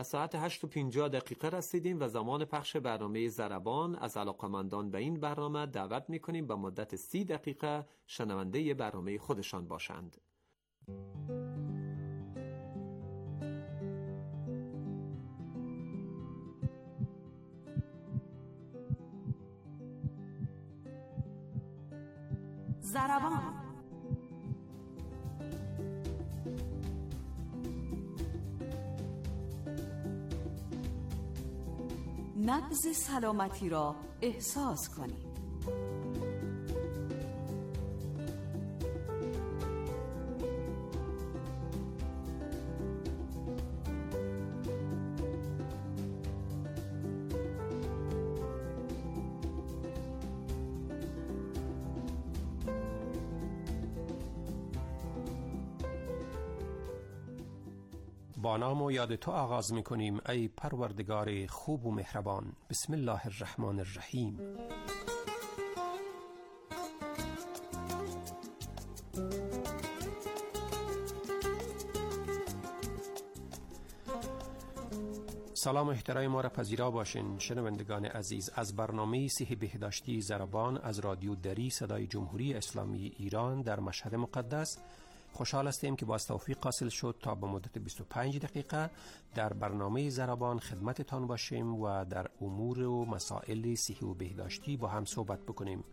به ساعت 8:50 رسیدیم و زمان پخش برنامه ضربان. از علاقه‌مندان به این برنامه دعوت می‌کنیم به مدت 30 دقیقه شنونده برنامه خودشان باشند. ضربان. نبض سلامتی را احساس کنید. با نام و یاد تو آغاز می‌کنیم ای پروردگار خوب و مهربان. بسم الله الرحمن الرحیم. سلام و احترام ما را پذیرا باشین شنوندگان عزیز. از برنامه صحیح بهداشتی ضربان از رادیو دری صدای جمهوری اسلامی ایران در مشهد مقدس خوشحال هستیم که با توفیق حاصل شد تا به مدت 25 دقیقه در برنامه ضربان خدمتتان باشیم و در امور و مسائل صحی و بهداشتی با هم صحبت بکنیم.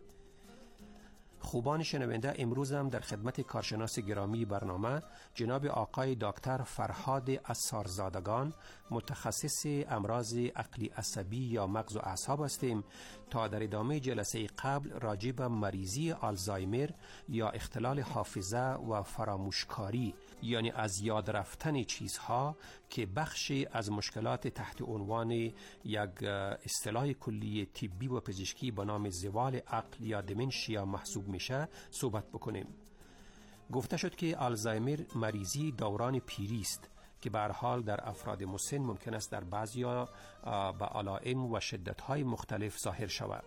خوبان شنونده، امروز هم در خدمت کارشناس گرامی برنامه جناب آقای دکتر فرهاد اسارزادگان متخصص امراض عقلی عصبی یا مغز و اعصاب هستیم تا در ادامه جلسه قبل راجع به مریضی آلزایمر یا اختلال حافظه و فراموشکاری، یعنی از یاد رفتن چیزها که بخشی از مشکلات تحت عنوان یک اصطلاح کلی طبی و پزشکی به نام زوال عقل یا دمنشیا محسوب میشه صحبت بکنیم. گفته شد که آلزایمر مریضی دوران پیری است که به هر حال در افراد مسن ممکن است در بعضیا به علائم و شدت‌های مختلف ظاهر شود.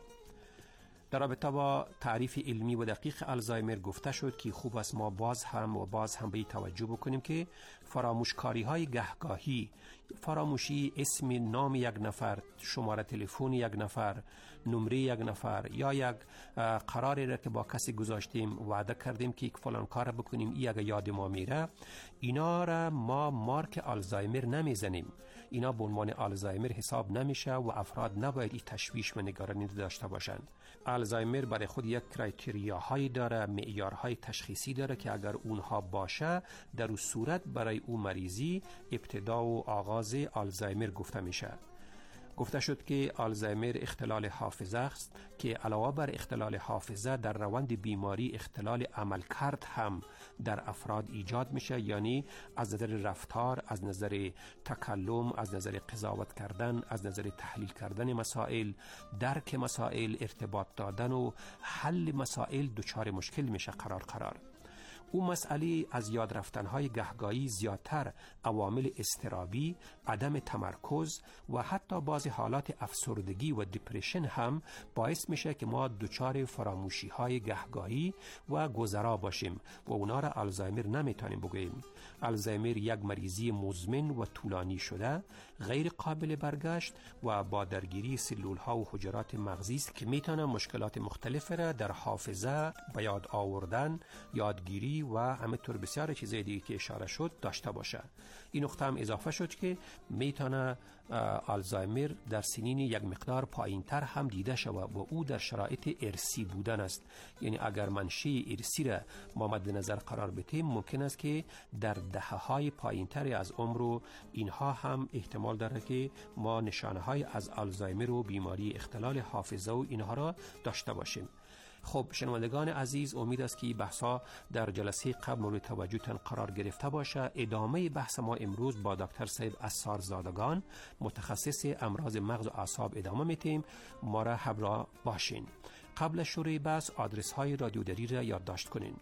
در رابطه با تعریف علمی و دقیق آلزایمر گفته شد که خوب است ما باز هم به توجه بکنیم که فراموشکاری های گهگاهی، فراموشی اسم نام یک نفر، شماره تلفن یک نفر، نمره یک نفر یا یک قراری را که با کسی گذاشتیم وعده کردیم که فلان کار بکنیم ای اگه یاد ما میره، اینا را ما مارک آلزایمر نمیزنیم. اینا به عنوان آلزایمر حساب نمیشه و افراد نباید این تشویش و نگرانی داشته باشند. آلزایمر برای خود یک کرایتریاهایی داره، معیارهای تشخیصی داره که اگر اونها باشه در اون صورت برای اون مریضی ابتدا و آغاز آلزایمر گفته میشه. گفته شد که آلزایمر اختلال حافظه است که علاوه بر اختلال حافظه در روند بیماری اختلال عملکرد هم در افراد ایجاد میشه، یعنی از نظر رفتار، از نظر تکلم، از نظر قضاوت کردن، از نظر تحلیل کردن مسائل، درک مسائل، ارتباط دادن و حل مسائل دچار مشکل میشه قرار. او مسئله از یاد رفتنهای گهگاهی زیادتر عوامل اضطرابی، عدم تمرکز و حتی بعضی حالات افسردگی و دپرشن هم باعث میشه که ما دچار فراموشی های گهگاهی و گذرا باشیم و اونا را آلزایمر نمیتونیم بگوییم. آلزایمر یک مریضی مزمن و طولانی شده، غیر قابل برگشت و با درگیری سلول ها و حجرات مغزی است که میتونه مشکلات مختلفی را در حافظه، به یاد آوردن، یادگیری و همینطور بسیار چیزای دیگه که اشاره شد داشته باشه. این نکته هم اضافه شد که میتونه آلزایمر در سنین یک مقدار پایینتر هم دیده شود و او در شرایط ارثی بودن است. یعنی اگر منشأ ارثی را ما مد نظر قرار بدیم ممکن است که در دهه‌های پایینتر از عمر اینها هم احتمال داره که ما نشانه‌های از آلزایمر و بیماری اختلال حافظه و اینها را داشته باشیم. خب شنوندگان عزیز، امید است که بحثا در جلسه قبل مورد توجهتان قرار گرفته باشه. ادامه بحث ما امروز با دکتر صاحب اسارزادگان متخصص امراض مغز و اعصاب ادامه میتیم. ما را همراه باشین. قبل شروع بحث آدرس های رادیو دری را یادداشت کنین: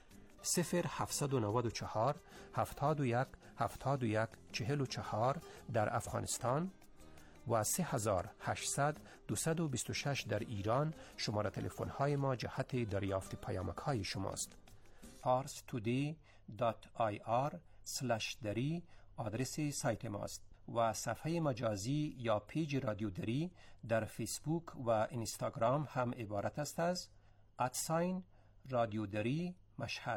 0794 71 71 44 در افغانستان و 3800 226 در ایران شماره تلفن های ما جهت دریافت پیامک های شماست. parstoday.ir/dari آدرس سایت ماست. و صفحه مجازی یا پیج رادیو دری در فیسبوک و اینستاگرام هم عبارت است از رادیو دری مشهد.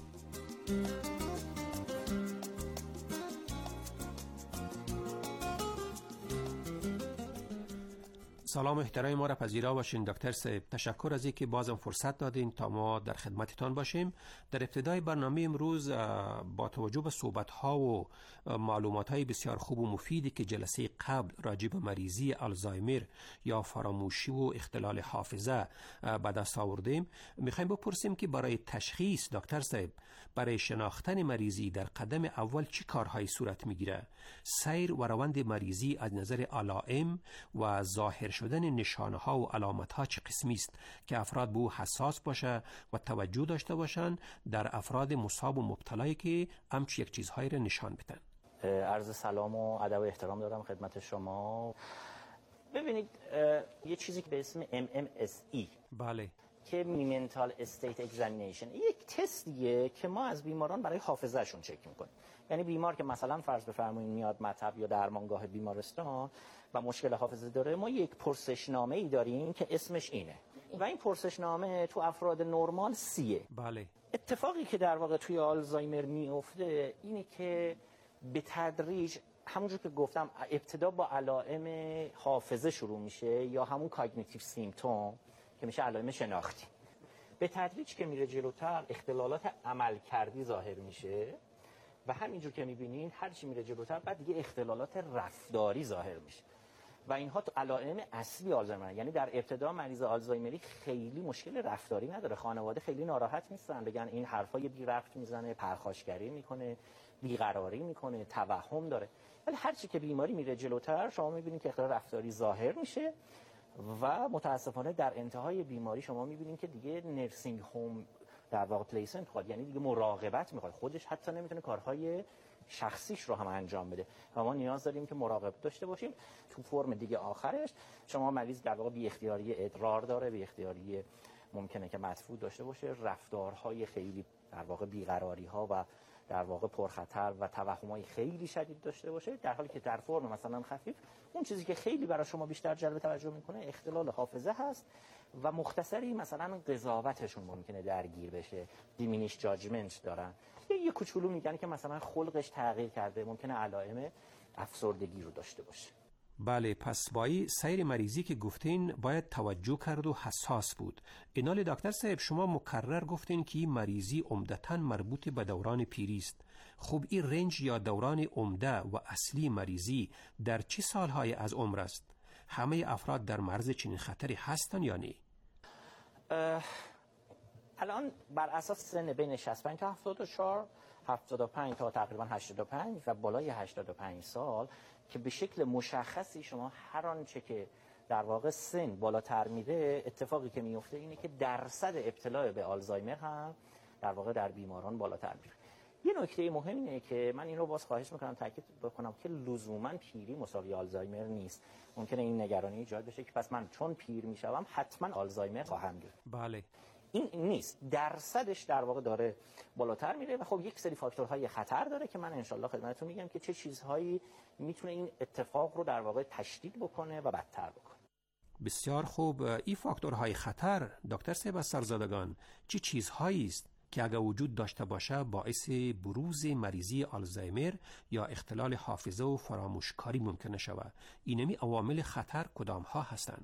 سلام احترام ما را پذیرا باشین دکتر صاحب. تشکر از اینکه بازم فرصت دادین تا ما در خدمتتان باشیم. در ابتدای برنامه امروز با توجه به صحبت‌ها و معلومات‌های بسیار خوب و مفیدی که جلسه قبل راجع به مریضی آلزایمر یا فراموشی و اختلال حافظه به دست آوردیم، می‌خوایم بپرسیم که برای تشخیص دکتر صاحب، برای شناختن مریضی در قدم اول چه کارهایی صورت می‌گیره؟ سیر و روند مریضی از نظر علائم و ظاهر شدن نشانه‌ها و علامت‌ها چه قسمی است که افراد به او حساس باشه و توجه داشته باشند در افراد مصاب و مبتلایی که همچی یک چیزهایی را نشان بدن؟ عرض سلام و ادب و احترام دارم خدمت شما. ببینید یه چیزی که به اسم MMSE بله که Mental State Examination یک تستیه که ما از بیماران برای حافظه‌شون چک می‌کنیم. یعنی بیمار که مثلا فرض بفرمایید میاد مطب یا درمانگاه بیمارستان و مشکل حافظه داره، ما یک پرسشنامه‌ای داریم که اسمش اینه و این پرسشنامه تو افراد نرمال 30. بله. اتفاقی که در واقع توی آلزایمر میفته اینه که به تدریج همونجور که گفتم ابتدا با علائم حافظه شروع میشه یا همون کاگنیتیو سیمپتوم که میشه علائم شناختی. به تدریج که میره جلوتر اختلالات عملکردی ظاهر میشه و همینجور که میبینین هر چی میره جلوتر بعد دیگه اختلالات رفتاری ظاهر میشه و اینها تو علائم اصلی آلزایمر. یعنی در ابتدا مریض آلزایمری خیلی مشکل رفتاری نداره، خانواده خیلی ناراحت نیستن، بگن این حرفای بی ربط میزنه، پرخاشگری میکنه، بیقراری میکنه، توهم داره. ولی هر چی که بیماری میره جلوتر شما میبینید که اختلال رفتاری ظاهر میشه و متاسفانه در انتهای بیماری شما میبینید که دیگه نرسینگ هوم در واقع پلیسمنت میخواد، یعنی دیگه مراقبت میخواد، خودش حتی نمیتونه کارهای شخصیش رو هم انجام بده و ما نیاز داریم که مراقبت داشته باشیم. تو فرم دیگه آخرش شما مریض در واقع بی اختیاری ادرار داره، بی اختیاری ممکنه که مدفوع داشته باشه، رفتارهای خیلی در واقع بیقراری ها و در واقع پرخطر و توهمای خیلی شدید داشته باشه، در حالی که در فرم مثلا خفیف اون چیزی که خیلی برای شما بیشتر جلب توجه میکنه اختلال حافظه هست و مختصری مثلا قضاوتشون ممکنه درگیر بشه، دیمینیش جاجمنت دارن، یه کوچولو میگن که مثلا خلقش تغییر کرده، ممکنه علائم افسردگی رو داشته باشه. بله، پس با این سیر مریضی که گفتین باید توجه کرد و حساس بود. اینال دکتر صاحب شما مکرر گفتین که این مریضی عمدتاً مربوط به دوران پیری است. خب این رنج یا دوران عمده و اصلی مریضی در چه سالهای از عمر است؟ همه افراد در معرض چنین خطری هستن یا نه؟ الان بر اساس سن بین 65 تا 74 75 تا تقریبا 85 و بالای 85 سال که به شکل مشخصی شما هر آنچه که در واقع سن بالاتر میره اتفاقی که میفته اینه که درصد ابتلا به آلزایمر هم در واقع در بیماران بالاتر میره. یه نکته مهم اینه که من این رو باز خواهش میکنم تاکید بکنم که لزوما پیری مساوی آلزایمر نیست. ممکنه این نگرانی ایجاد بشه که پس من چون پیر میشم حتما آلزایمر خواهم گرفت. بله. این نیست، درصدش در واقع داره بالاتر میره و خب یک سری فاکتورهای خطر داره که من انشالله خدمتتون میگم که چه چیزهایی میتونه این اتفاق رو در واقع تشدید بکنه و بدتر بکنه. بسیار خوب. این فاکتورهای خطر دکتر صاحب سرزادگان چه چیزهایی است که اگر وجود داشته باشه باعث بروز مریضی آلزایمر یا اختلال حافظه و فراموشکاری ممکنه شود؟ اینمی عوامل خطر کدام ها هستند؟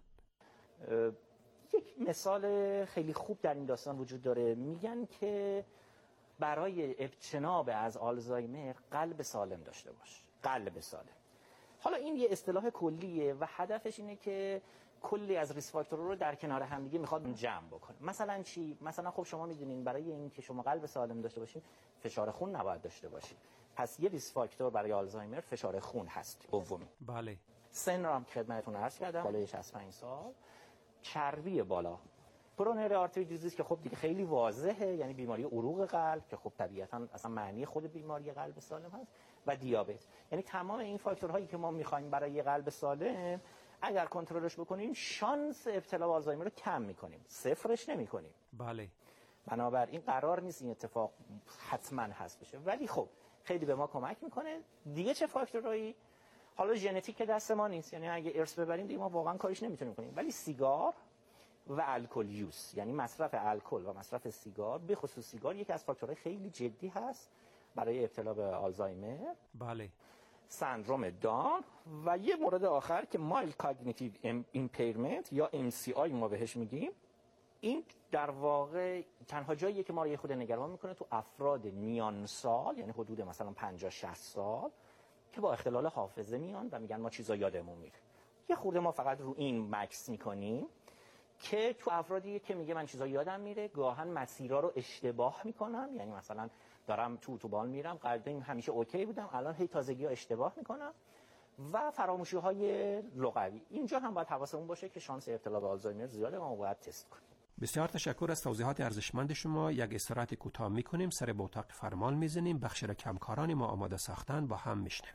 یک مثال خیلی خوب در این داستان وجود داره. میگن که برای اجتناب از آلزایمر قلب سالم داشته باش. قلب سالم. حالا این یه اصطلاح کلیه و هدفش اینه که کلی از ریسک فاکتورها رو در کنار هم دیگه میخواد جمع بکنه. مثلا چی؟ مثلا خب شما میدونین برای اینکه شما قلب سالم داشته باشین فشار خون نباید داشته باشین. پس یه ریسک فاکتور برای آلزایمر فشار خون هست. دومی. بله. سن رو هم خدمتتون عرض کردم، بالای 65 سال. چربی بالا، کرونری آرتری دیزیز که خب دیگه خیلی واضحه، یعنی بیماری عروق قلب که خب طبیعتاً اصلا معنی خود بیماری قلب سالم هست، و دیابت. یعنی تمام این فاکتورهایی که ما می‌خوایم برای قلب سالم اگر کنترلش بکنیم شانس ابتلا به آلزایمر رو کم می‌کنیم، صفرش نمی‌کنیم. بله. بنابراین قرار نیست این اتفاق حتما هست بشه، ولی خب خیلی به ما کمک می‌کنه. دیگه چه فاکتورهایی؟ حالا ژنتیک دست ما نیست، یعنی اگه ارث ببریم دیگه ما واقعا کاریش نمیتونیم کنیم، ولی سیگار و الکل یوز، یعنی مصرف الکل و مصرف سیگار، به خصوص سیگار، یکی از فاکتورهای خیلی جدی هست برای ابتلا به آلزایمر، بله، سندروم داون و یه مورد آخر که مایل کاگنیتیو ایمپیرمنت یا MCI ما بهش میگیم. این در واقع تنها جاییه که ما رو یه خود نگران میکنه تو افراد میان سال، یعنی حدود مثلا 50-60 سال که با اختلال حافظه میان و میگن ما چیزا یادمون میره. یه خورده ما فقط رو این مکس میکنیم که تو افرادی که میگه من چیزا یادم میره، گاهن مسیرها رو اشتباه میکنم، یعنی مثلا دارم تو اتوبان میرم، قبلا همیشه اوکی بودم، الان هی تازگی‌ها اشتباه میکنم، و فراموشی‌های لغوی. اینجا هم باید حواسمون باشه که شانس ابتلا به آلزایمر زیاده و ما باید تست کنیم. بسیار تشکر از توضیحات ارزشمند شما. یک استراحت کوتاه میکنیم، سر به اتاق فرمان میزنیم، بخش را کمکاران ما آماده ساختن با هم میشنیم.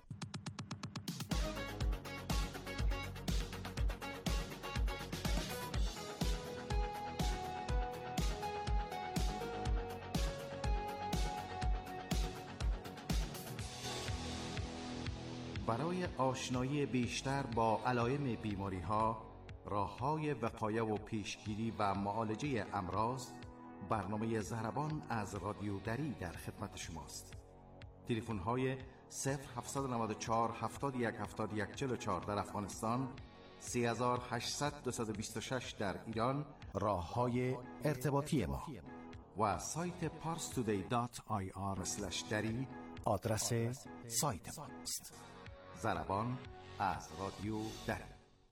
برای آشنایی بیشتر با علائم بیماری‌ها، راه‌های وقایه و پیشگیری و معالجه امراض، برنامه ضربان از رادیو دری در خدمت شماست. تلفن‌های 0794 71 71 44 در افغانستان، 3800 226 در ایران، راه‌های ارتباطی ما و سایت parstoday.ir/dari آدرس سایت ماست. ضربان از رادیو دری.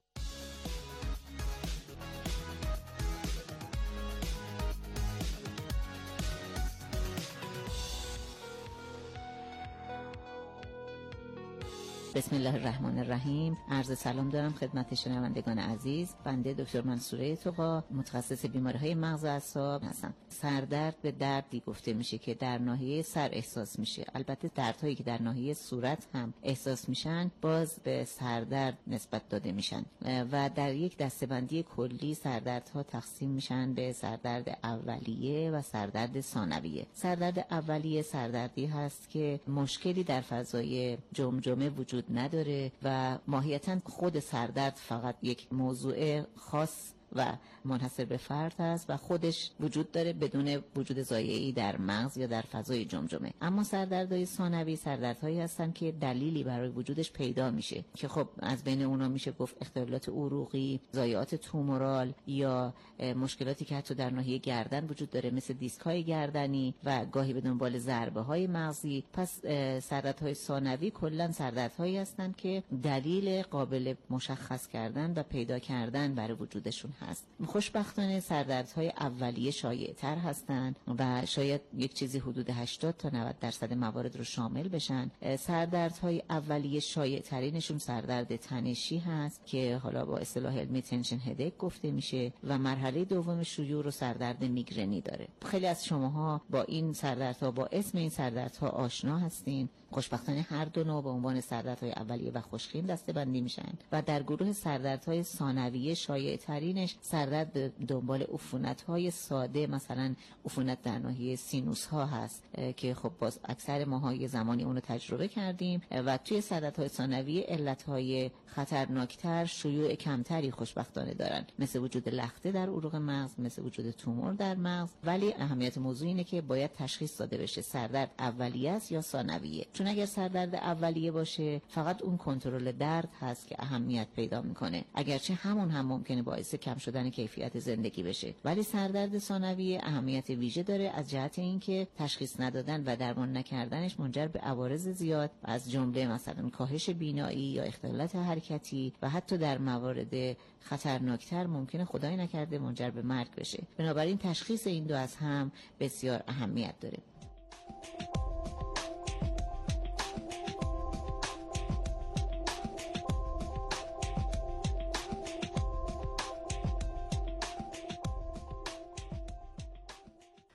بسم الله الرحمن الرحیم. عرض سلام دارم خدمت شنوندگان عزیز. بنده دکتر منصوره طغا، متخصص بیماری‌های مغز و اعصاب هستم. سردرد به دردی گفته میشه که در ناحیه سر احساس میشه. البته دردهایی که در ناحیه صورت هم احساس میشن باز به سردرد نسبت داده میشن و در یک دسته‌بندی کلی سردردها تقسیم میشن به سردرد اولیه و سردرد ثانویه. سردرد اولیه سردردی هست که مشکلی در فضای جمجمه وجود نداره و ماهیتاً خود سردرد فقط یک موضوع خاص و منحصر به فرد است و خودش وجود داره بدون وجود ضایعه‌ای در مغز یا در فضای جمجمه. اما سردردهای ثانوی سردردهایی هستن که دلیلی برای وجودش پیدا میشه که خب از بین اونا میشه گفت اختلالات عروقی، ضایعات تومورال یا مشکلاتی که حتی در ناحیه گردن وجود داره مثل دیسک‌های گردنی و گاهی به دنبال ضربه‌های مغزی. پس سردردهای ثانوی کلاً سردردهایی هستن که دلیل قابل مشخص کردن و پیدا کردن برای وجودشون هست. خوشبختانه سردردهای اولیه شایع‌تر هستند و شاید یک چیزی حدود 80 تا 90% موارد رو شامل بشن. سردردهای اولیه شایع‌ترینشون سردرد تنشی هست که حالا با اصطلاح علمی تنشن هدیک گفته میشه و مرحله دوم شیوع رو سردرد میگرنی داره. خیلی از شماها با این سردردها، با اسم این سردردها آشنا هستین. خوشبختانه هر دو نوع به عنوان سردردهای اولیه و خوشخیم دسته‌بندی میشن و در گروه سردردهای ثانویه شایع‌ترینش سردرد به دنبال عفونت‌های ساده، مثلا عفونت در ناحیه سینوس ها هست که خب باز اکثر ماها یه زمانی اون رو تجربه کردیم و توی سردردهای ثانویه علت‌های خطرناکتر شیوع کمتری خوشبختانه دارن، مثل وجود لخته در عروق مغز، مثل وجود تومور در مغز. ولی اهمیت موضوع اینه که باید تشخیص داده بشه سردرد اولیه است یا ثانویه، چون اگر سردرد اولیه باشه فقط اون کنترل درد هست که اهمیت پیدا میکنه، اگرچه همون هم ممکنه باعث کم شدن کیفیت زندگی بشه. ولی سردرد ثانویه اهمیت ویژه داره از جهت اینکه تشخیص ندادن و درمان نکردنش منجر به عوارض زیاد از جمله مثلا کاهش بینایی یا اختلالات حرکتی و حتی در موارد خطرناکتر ممکنه خدای نکرده منجر به مرگ بشه. بنابراین تشخیص این دو از هم بسیار اهمیت داره.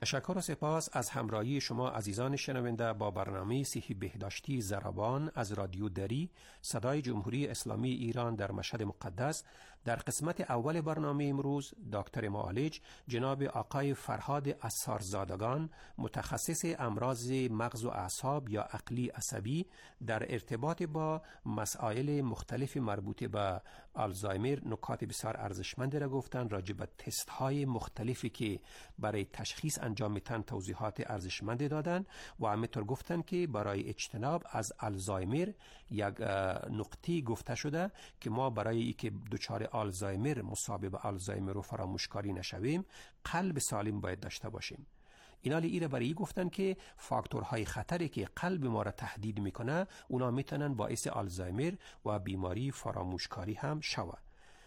تشکر و سپاس از همراهی شما عزیزان شنونده با برنامه صحی بهداشتی ضربان از رادیو دری صدای جمهوری اسلامی ایران در مشهد مقدس. در قسمت اول برنامه امروز دکتر معالج جناب آقای فرهاد اسارزادگان متخصص امراض مغز و اعصاب یا عقلی عصبی در ارتباط با مسائل مختلف مربوط به آلزایمر نکات بسیار ارزشمند را گفتن. راجع به تست های مختلفی که برای تشخیص انجام میتن توضیحات ارزشمند دادن و همینطور گفتن که برای اجتناب از آلزایمر یک نقطه گفته شده که ما برای اینکه دچار آلزایمر مصاب به آلزایمر و فراموشکاری نشویم قلب سالم باید داشته باشیم. اینا برای گفتن که فاکتورهای خطری که قلب ما را تهدید میکنه اونا میتونن باعث آلزایمر و بیماری فراموشکاری هم شود.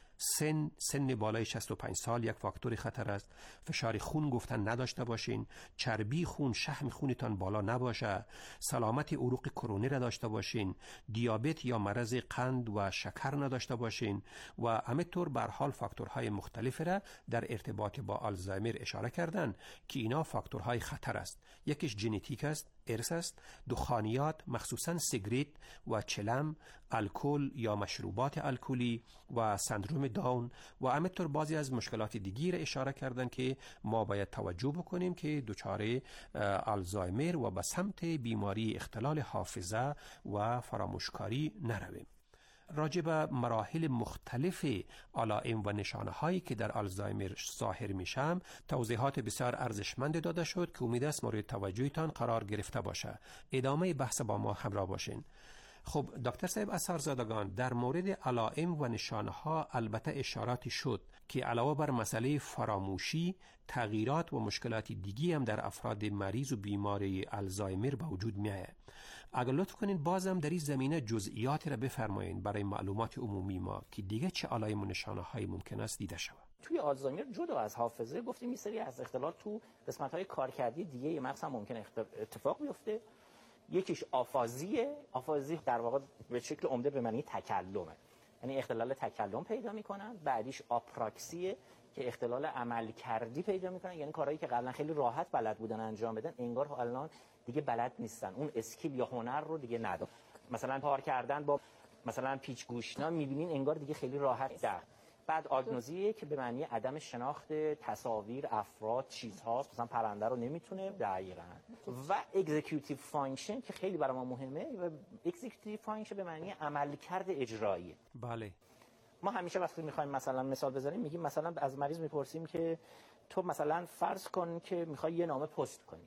سن بالای 65 سال یک فاکتور خطر است. فشار خون گفتن نداشته باشین، چربی خون، شحم خونتان بالا نباشه، سلامت عروق کرونی را داشته باشین، دیابت یا مرض قند و شکر نداشته باشین و همینطور به هر حال فاکتورهای مختلف را در ارتباط با آلزایمر اشاره کردن که اینا فاکتورهای خطر است. یکیش ژنتیک است، ارث است، دخانیات مخصوصا سیگریت و چلم، الکل یا مشروبات الکلی و سندروم داون و همینطور بعضی از مشکلات دیگی را اشاره کردن که ما باید توجه بکنیم که دچار آلزایمر و به سمت بیماری اختلال حافظه و فراموشکاری نرویم. راجع به مراحل مختلف علائم و نشانه هایی که در آلزایمر ظاهر میشم توضیحات بسیار ارزشمند داده شد که امید است مورد توجهتان قرار گرفته باشه. ادامه بحث با ما همراه باشین. خب دکتر صاحب اسارزادگان، در مورد علائم و نشانه ها البته اشاراتی شد که علاوه بر مسئله فراموشی تغییرات و مشکلات دیگی هم در افراد مریض و بیماری آلزایمر به وجود میآید. اگر لطف کنین بازم در این زمینه جزئیات را بفرمایین برای معلومات عمومی ما که دیگه چه علائم و نشانه هایی ممکن است دیده شود. توی آلزایمر جدا از حافظه گفتیم یه سری از اختلالات تو قسمت‌های کارکردی دیگه مغز هم ممکن اتفاق بیفته. یکیش آفازیه. آفازی در واقع به شکل عمده به معنی تکلمه، یعنی اختلال تکلم پیدا میکنن. بعدیش آپراکسیه که اختلال عمل کردی پیدا میکنن، یعنی کارهایی که قبلا خیلی راحت بلد بودن انجام بدن انگار الان دیگه بلد نیستن، اون اسکیل یا هنر رو دیگه ندارن. مثلا کار کردن با مثلا پیچ گوشنا میبینین انگار دیگه خیلی راحت در. بعد آگنوزیه که به معنی عدم شناخت تصاویر، افراد، چیزهاست، مثلا پرنده رو نمیتونه دقیقاً. و اگزیکیوتیو فانکشن که خیلی برای ما مهمه، و اگزیکیوتیو فانکشن به معنی عملکرد اجرایی. بله. ما همیشه وقتی میخوایم مثلا مثال بزنیم میگیم مثلا از مریض میپرسیم که تو مثلا فرض کن که میخوای یه نامه پست کنی،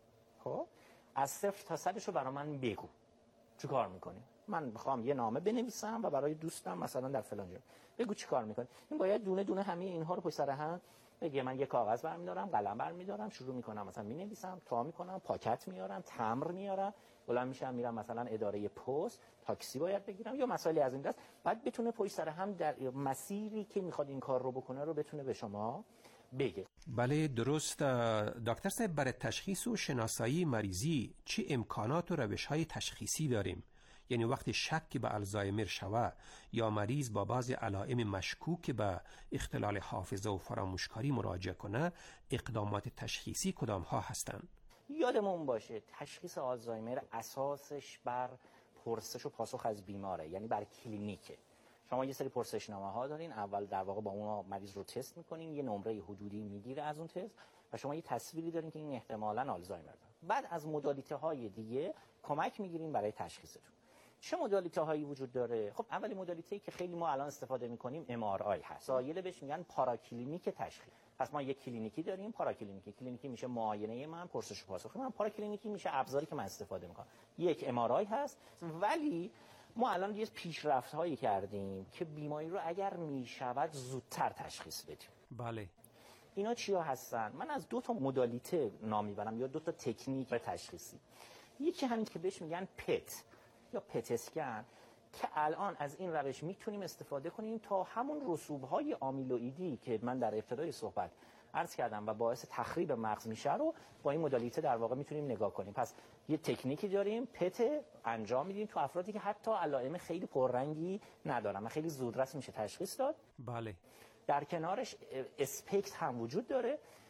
خب از 0 تا 100 رو برای من بگو. چیکار میکنی؟ من میخوام یه نامه بنویسم و برای دوستم مثلا در فلان جا. بگو چیکار میکنی؟ این باید دونه دونه همه اینها رو پشت سر هم بگه. من یه کاغذ برمی‌دارم، قلم برمی‌دارم، شروع میکنم مثلا مینویسم، تا میکنم، پاکت میارم، تمبر میارم، بلند میشم میرم مثلا اداره پست، تاکسی باید بگیرم یا مسائلی از این دست. بعد بتونه پشت سر هم در مسیری که میخواد این کار رو بکنه رو بتونه به شما بگه. بله درست. دکتر صاحب، برای تشخیص و شناسایی مریضی چه امکانات و روش‌های تشخیصی داریم؟ یعنی وقتی شک به آلزایمر شود یا مریض با بعضی علائم مشکوک به اختلال حافظه و فراموشکاری مراجعه کنه، اقدامات تشخیصی کدام ها هستند؟ یادمون باشه تشخیص آلزایمر اساسش بر پرسش و پاسخ از بیماره، یعنی بر کلینیکه. شما یه سری پرسشنامه ها دارین، اول در واقع با اون مریض رو تست میکنین، یه نمره حدودی میگیره از اون تست و شما یه تصویری دارین که این احتمالاً آلزایمر داره. بعد از مدالیته های دیگه کمک میگیرین برای تشخیصتون. چه مدالیته هایی وجود داره؟ خب اولی مدالیته‌ای که خیلی ما الان استفاده می‌کنیم MRI هست. سایل بهش میگن پاراکلینیک تشخیص. پس ما یک کلینیکی داریم، پاراکلینیکی میشه معاینه من، پرسش و پاسخ من، پاراکلینیکی میشه ابزاری که من استفاده می‌کنم. یک MRI هست، ولی ما الان یه پیشرفت‌هایی کردیم که بیماری رو اگر میشود زودتر تشخیص بدیم. بله. اینا چیا هستن؟ من از دو تا مدالیته نام میبرم یا دو تا تکنیک تشخیصی. یکی همین که بهش میگن پت یا پت اسکن که الان از این روش میتونیم استفاده کنیم تا همون رسوب‌های آمیلوئیدی که من در ابتدای صحبت عرض کردم و باعث تخریب مغز میشه رو با این مدالیته در واقع میتونیم نگاه کنیم. پس یه تکنیکی داریم، پت انجام میدیم تو افرادی که حتی علائم خیلی پررنگی ندارن و خیلی زودرس میشه تشخیص داد. بله. در کنارش اسپکت هم وجود داره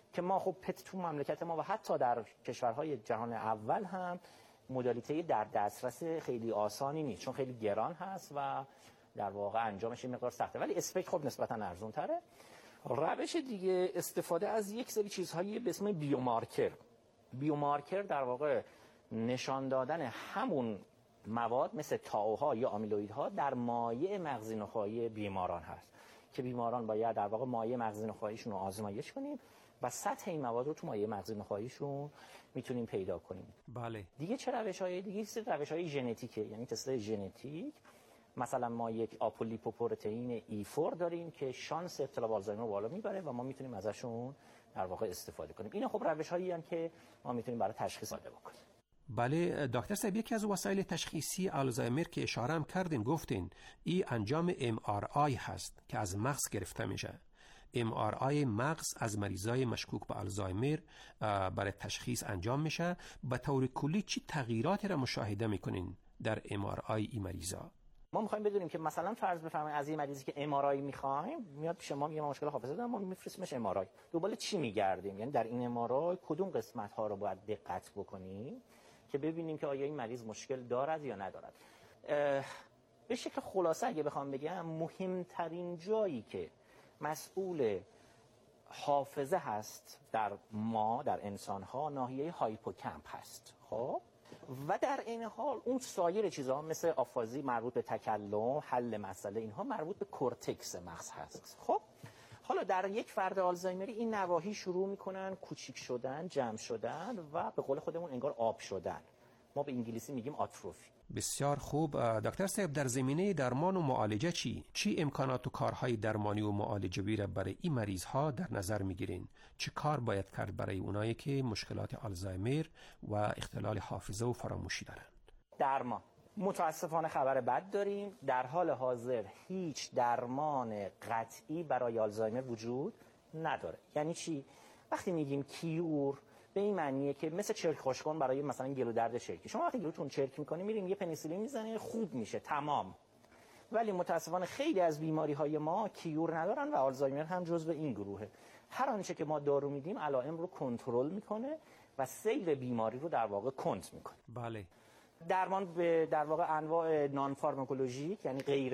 که ما خب پت تو مملکت ما و حتی در کشورهای جهان اول هم مدالیته در دسترس خیلی آسانی نیست، چون خیلی گران هست و در واقع انجامش این مقدار سخته، ولی اسپک خب نسبتا ارزون تره. روش دیگه استفاده از یک سری چیزهایی به اسم بیومارکر در واقع نشان دادن همون مواد مثل تائوها یا آمیلویدها در مایع مغزی نخاعی بیماران هست که بیماران باید در واقع مایع مغزی نخاعیشون رو آزمایش کنیم و سطح این مواد رو تو مایع مغزی نخاعیشون میتونیم پیدا کنیم. بله. دیگه چه روش‌های دیگه؟ روش‌های ژنتیکه، یعنی تست ژنتیک. مثلا ما یک آپولیپوپروتئین E4 داریم که شانس ابتلا به آلزایمر بالا میبره و ما میتونیم ازشون در واقع استفاده کنیم. اینا خب روش‌هایی هستند که ما میتونیم برای تشخیص استفاده بکنیم. بله دکتر صاحب، یکی از وسایل تشخیصی آلزایمر که اشاره هم کردین گفتین این انجام MRI هست که از مغز گرفته میشه. MRI مغز از مریضای مشکوک به آلزایمر برای تشخیص انجام میشه. به طور کلی چی تغییراتی را مشاهده میکنین در MRI این مریضا؟ ما می‌خوایم بدونیم که مثلا فرض بفرمایید از این مریضی که MRI می‌خوایم میاد پیش ما میگه مشکل حافظه دارم، ما میفرستیمش MRI. دنبال چی می‌گردیم؟ یعنی در این MRI کدوم قسمت‌ها رو باید دقت بکنیم که ببینیم که آیا این مریض مشکل دارد یا ندارد. به شکل خلاصه اگه بخوام بگم مهمترین جایی که مسئول حافظه هست در ما در انسان‌ها ناحیه هایپوکامپ هست. خب و در این حال اون سایر چیزها مثل آفازی مربوط به تکلم، حل مسئله، اینها مربوط به کورتکس مغز هست. خب حالا در یک فرد آلزایمری این نواحی شروع میکنن کوچیک شدن، جمع شدن و به قول خودمون انگار آب شدن. ما به انگلیسی میگیم آتروفی. بسیار خوب. دکتر صاحب، در زمینه درمان و معالجه چی امکانات و کارهای درمانی و معالجه‌ای را برای این مریض ها در نظر میگیرین؟ چه کار باید کرد برای اونایی که مشکلات آلزایمر و اختلال حافظه و فراموشی دارن؟ درمان متاسفانه خبر بد داریم. در حال حاضر هیچ درمان قطعی برای آلزایمر وجود نداره. یعنی چی؟ وقتی میگیم کیور به این معنیه که مثل چرک خوشکن برای مثلا گلو درد چرکی، شما وقتی گلوتون چرک میکنه میریم یه پنیسیلین میزنه خوب میشه تمام. ولی متاسفانه خیلی از بیماری های ما کیور ندارن و آلزایمر هم جزو این گروهه. هر آنچه که ما دارو میدیم علائم رو کنترل میکنه و سیر بیماری رو در واقع کند میکنه. بله. درمان به در واقع انواع نان فارماکولوژیک یعنی غیر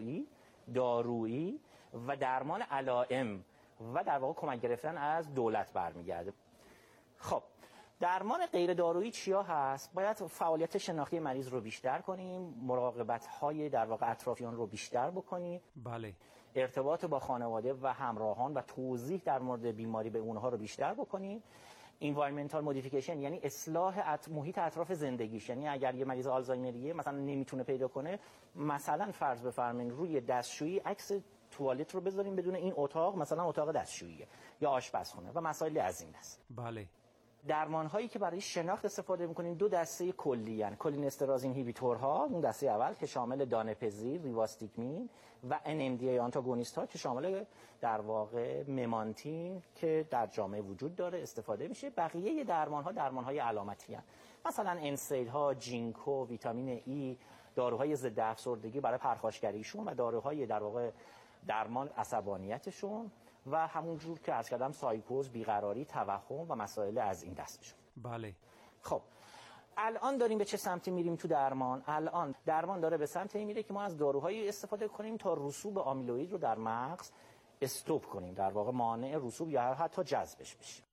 دارویی و درمان علائم و در واقع کمک گرفتن از دولت برمیگرده. خب درمان غیر دارویی چیا هست؟ باید فعالیت شناختی مریض رو بیشتر کنیم، مراقبت‌های در واقع اطرافیان رو بیشتر بکنیم. بله. ارتباط با خانواده و همراهان و توضیح در مورد بیماری به اونها رو بیشتر بکنیم. environmental modification یعنی اصلاح محیط اطراف زندگیش. یعنی اگر یه مریض آلزایمریه مثلا نمیتونه پیدا کنه، مثلا فرض بفرمایید روی دستشویی عکس توالت رو بذاریم بدون این اتاق مثلا اتاق دستشوییه یا آشپزخونه و مسائل از این است. بله. درمان هایی که برای شناخت استفاده می‌کنیم دو دسته کلی ان: کلینستراز اینهیبیتورها اون دسته اول که شامل دانه‌پذیر ریواستیکمین و NMDA آنتاگونیست ها که شامل در واقع ممانتین که در جامعه وجود داره استفاده میشه. بقیه درمان های علامتی ان، مثلا انسیل ها، جینکو، ویتامین ای، داروهای ضد افسردگی برای پرخاشگریشون و داروهای در واقع درمان عصبانیتشون و همون جور که عرض کردم سایکوز، بیقراری، توهم و مسائل از این دست میشون. بله. خب الان داریم به چه سمتی میریم تو درمان؟ الان درمان داره به سمت این میره که ما از داروهایی استفاده کنیم تا رسوب آمیلوید رو در مغز استوب کنیم، در واقع مانع رسوب یا حتی جذبش بشیم.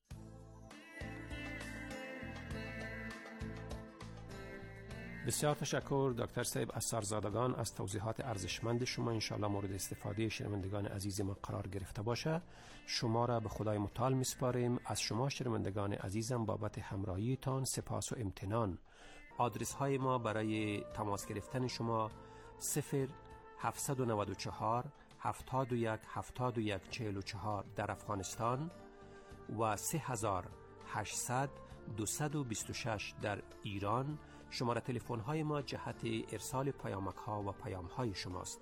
بسیار تشکر دکتر صاحب از سرزادگان از توضیحات ارزشمند شما. انشاءالله مورد استفاده شنوندگان عزیز ما قرار گرفته باشه. شما را به خدای متعال میسپاریم. از شما شنوندگان عزیزم بابت همراهیتان سپاس و امتنان. آدرس های ما برای تماس گرفتن شما 0794 71 71 44 در افغانستان و 3800 226 در ایران. شماره تلفن های ما جهت ارسال پیامک ها و پیام های شماست.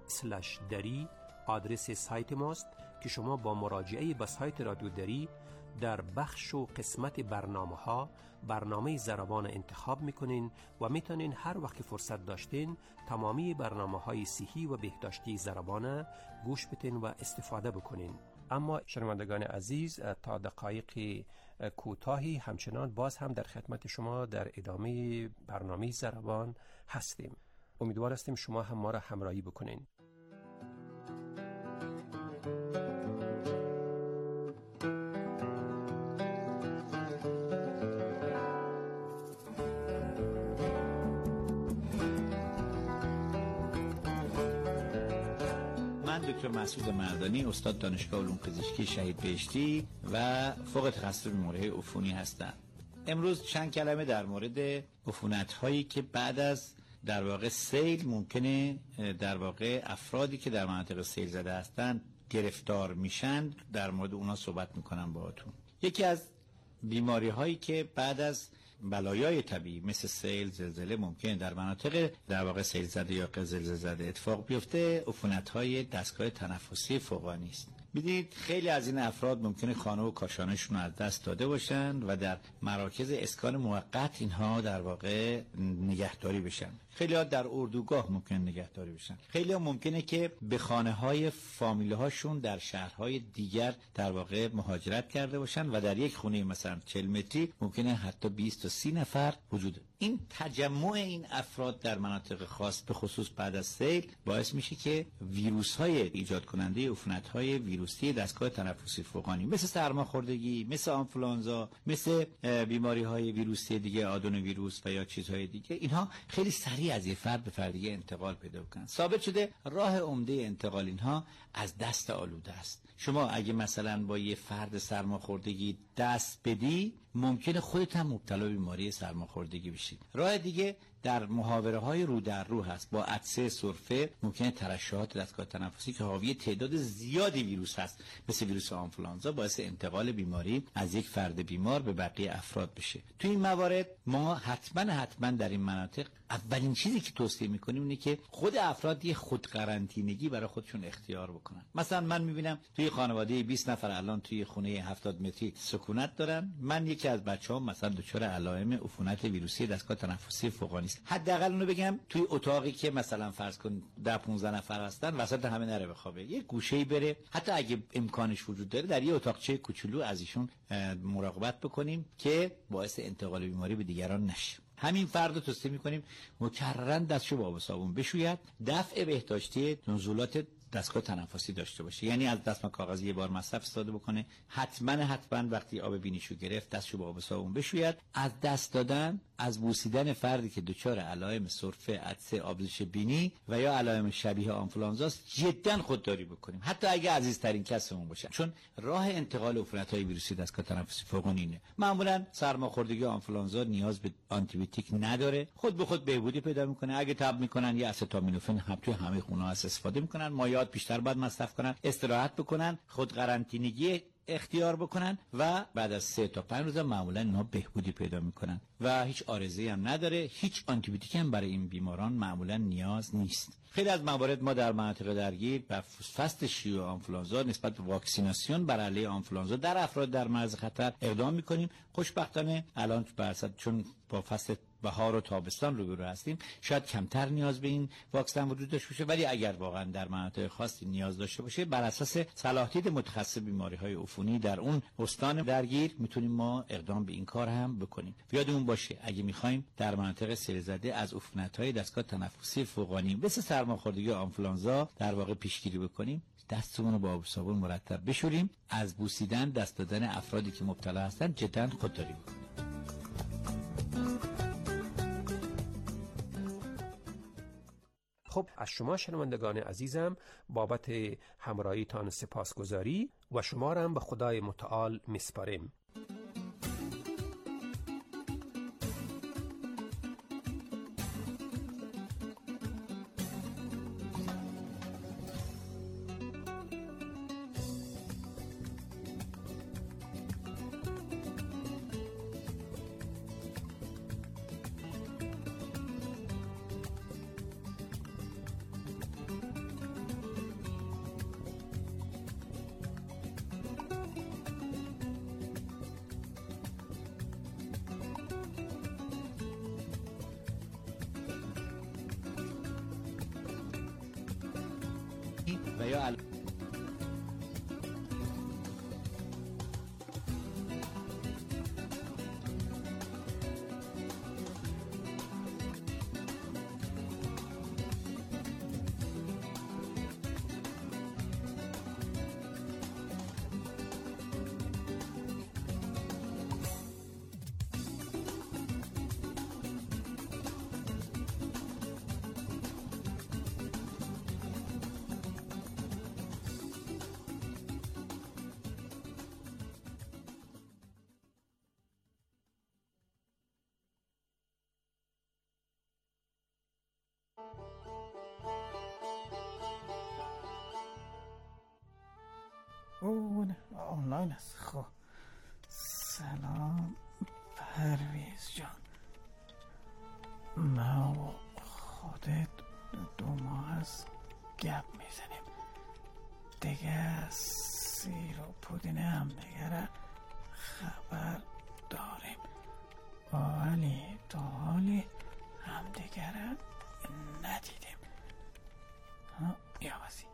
parstoday.ir/dari آدرس سایت ماست که شما با مراجعه به سایت رادیو دری در بخش و قسمت برنامه‌ها برنامه ضربان انتخاب میکنین و میتونین هر وقت فرصت داشتین تمامی برنامه‌های صحی و بهداشتی ضربان گوش بدین و استفاده بکنین. اما شنوندگان عزیز، تا دقایق کوتاهی همچنان باز هم در خدمت شما در ادامه برنامه ضربان هستیم. امیدوار هستیم شما هم ما را همراهی بکنین. دکتر مسعود مردانی، استاد دانشگاه علوم پزشکی شهید بهشتی و فوق تخصص بیماری‌های عفونی هستم. امروز چند کلمه در مورد عفونت‌هایی که بعد از در واقع سیل ممکنه در واقع افرادی که در مناطق سیل زده هستن گرفتار میشن، در مورد اونا صحبت میکنم باهاتون. یکی از بیماری‌هایی که بعد از بلایای طبیعی مثل سیل، زلزله ممکن در مناطق در واقع سیل زده یا زلزله زده اتفاق بیفته، عفونت‌های دستگاه تنفسی فوقانی است. می‌دونید خیلی از این افراد ممکنه خانه و کاشانه‌شون رو از دست داده باشن و در مراکز اسکان موقت اینها در واقع نگهداری بشن. خیلی ها در اردوگاه ممکن نگهداری بشن. خیلی ها ممکنه که به خانه‌های فامیل‌هاشون در شهرهای دیگر در واقع مهاجرت کرده باشن و در یک خونه مثلا 40 متری ممکنه حتی 20 تا 30 نفر وجود. این تجمع این افراد در مناطق خاص به خصوص بعد از سیل باعث میشه که ویروس‌های ایجاد کننده عفونت‌های ویروسی دستگاه تنفسی فوقانی مثل سرماخوردگی، مثل آنفولانزا، مثل بیماری‌های ویروسی دیگه، آدنو ویروس و یا چیزهای دیگه، اینها خیلی سریع از یک فرد به فرد دیگه انتقال پیدا کنن. ثابت شده راه عمده انتقال اینها از دست آلوده است. شما اگه مثلا با یه فرد سرماخوردگی دست بدی ممکنه خودت هم مبتلا به بیماری سرماخوردگی بشی. راه دیگه در محاوره های رو در رو هست. با عطسه، سرفه ممکنه ترشحات دستگاه تنفسی که حاوی تعداد زیادی ویروس هست مثل ویروس آنفولانزا باعث انتقال بیماری از یک فرد بیمار به بقیه افراد بشه. تو این موارد ما حتما در این مناطق اولین چیزی که توصیه میکنیم اینه که خود افراد یه خود قرنطینگی برای خودشون اختیار بکنن. مثلا من میبینم توی خانواده 20 نفر الان توی خونه 70 متری سکونت دارن. من یکی از بچه‌هام مثلا دچار علائم عفونت ویروسی دستگاه تنفسی فوقانی است. حداقل اونو بگم توی اتاقی که مثلا فرض کن 10-15 نفر هستن وسط همه نره بخوابه، یه گوشه‌ای بره، حتی اگه امکانش وجود داره در یه اتاقچه کوچولو از ایشون مراقبت بکنیم که باعث انتقال بیماری به دیگران نشه. همین فرد رو توصیه می‌کنیم مکرراً دستشو با آب و صابون بشوید، دفع بهداشتی نزولات دستگاه تنفسی داشته باشه، یعنی از دستمال کاغذی یه بار مصرف استفاده بکنه، حتما وقتی آب بینیشو گرفت دستشو با آب صابون بشوید. از دست دادن، از بوسیدن فردی که دچار علائم سرفه، عطسه، آبریش بینی و یا علائم شبیه آنفولانزاست جدا خودداری بکنیم، حتی اگه عزیزترین کسمون باشه، چون راه انتقال عفونت‌های ویروسی دستگاه تنفسی فوقانی اینه. معمولا سرماخوردگی آنفولانزا نیاز به آنتی بیوتیک نداره، خود به خود بهبودی پیدا میکنه. اگه تب میکنن یه استامینوفن هم توی همه خونه‌ها استفاده میکنن، مایعات بیشتر باید مصرف کنن، استراحت بکنن، خود قرنطینگی اختیار بکنن و بعد از 3 تا 5 روز معمولا اینها بهبودی پیدا میکنن و هیچ عارضه‌ای هم نداره. هیچ آنتی بیوتیک هم برای این بیماران معمولا نیاز نیست. خیلی از موارد ما در مناطق درگیر بر فصل شیوع آنفولانزا نسبت به واکسیناسیون بر علیه آنفولانزا در افراد در معرض خطر اقدام میکنیم. خوشبختانه الان چون با فصل بهار و تابستان روبرو هستیم شاید کمتر نیاز به این واکسن وجود داشته باشه، ولی اگر واقعا در مناطق خاصی نیاز داشته باشه بر اساس صلاحیت متخصص بیماری‌های عفونی در اون استان درگیر میتونیم ما اقدام به این کار هم بکنیم. یادمون باشه اگه می‌خوایم در مناطق سیل زده از عفونت‌های دستگاه تنفسی فوقانی مثل سرماخوردگی و آنفولانزا در واقع پیشگیری بکنیم، دستمون رو با آب و صابون مرتب بشوریم، از بوسیدن، دست دادن افرادی که مبتلا هستن جدا خودداری بکنیم. خب از شما شنوندگان عزیزم بابت همراهیتان سپاسگزاری و شما را هم به خدای متعال میسپاریم. و یا اون آنلاین است. خب سلام پرویز جان، ما و خودت 2 ماه از گپ میزنیم دیگه، سیر و پودین هم دیگه خبر داریم، ولی تا حالی هم دیگه ندیدیم. یا وزی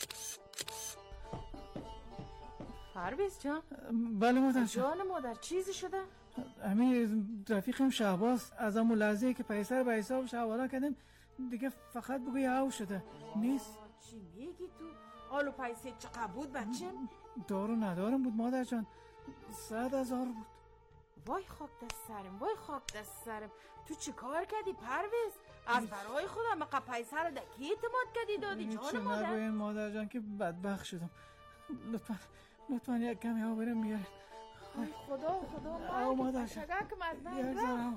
پرویز جان. بله مادر جان مادر، چیزی شده؟ امیر رفیقم شهباز از همون لحظه که پیسر به حسابش حواله کردیم دیگه فقط بگوی هاو شده نیست. چی میگی تو؟ آلو پیسه چقدر بود بچم؟ دارو ندارم بود مادر جان، 100,000 بود. وای خاک دست سرم، وای خاک دست سرم. تو چی کار کردی پرویز؟ از برای خودم مقا پیسه رو دکی اعتماد کردی دادی جان مادر؟ چی نگوین مادر جان که بدبخت شدم. لطفا یک کمی ها بریم بیارین. خدا او مادر جان شگرکم از من یک ذره.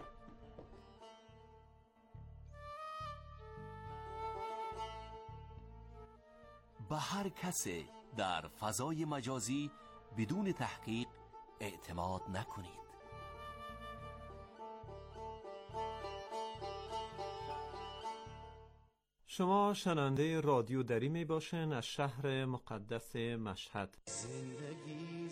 به هر کسی در فضای مجازی بدون تحقیق اعتماد نکنید. شما شنونده رادیو دری می باشین از شهر مقدس مشهد. زندگی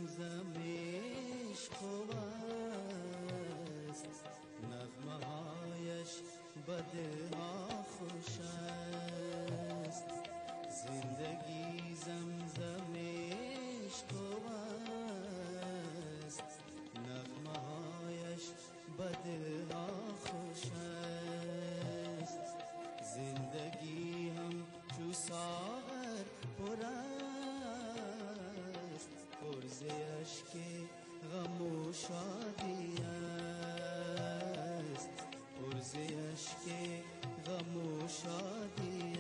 زمزمش خوب است، نغمه هایش به دلها خوش است. زندگی زمزمش خوب است، نغمه هایش به دلها خوش است. زندگی هم چو ساغر پر است، پرز اشک غم و شادی است، پرز اشک غم و شادی است.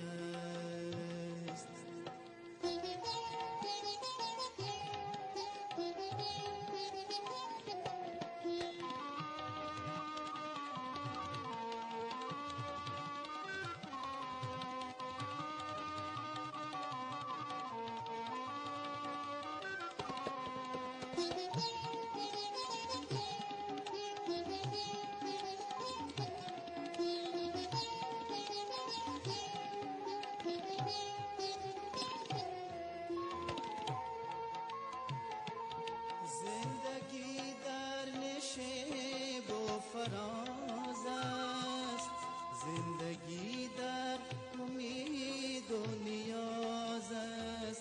زندگی در نشیب و فراز است، زندگی در امید و نیاز است.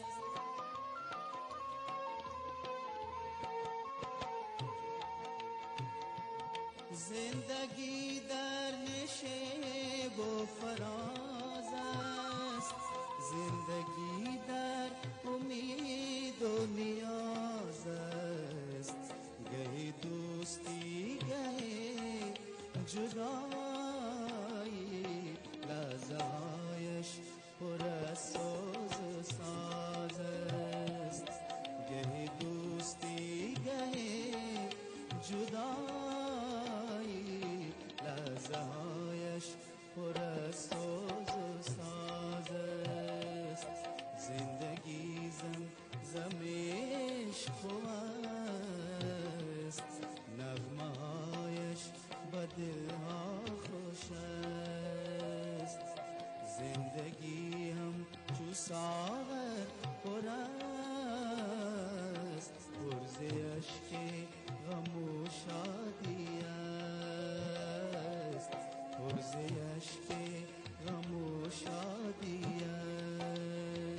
زندگی در نشیب و فراز است، زندگی در امید و نیاز است. گهی دوستی گهی جدایی، لحظه هایش پر از سوز و ساز است. گهی دوستی گهی جدایی، لحظه هایش پر از سوز و ساز است. زندگی زمزمش خوب است، نغمه هایش به دلها خوش است. زندگی هم چو ساغر پر است، پرز اشک غم و شادی است، پرز اشک غم و شادی است.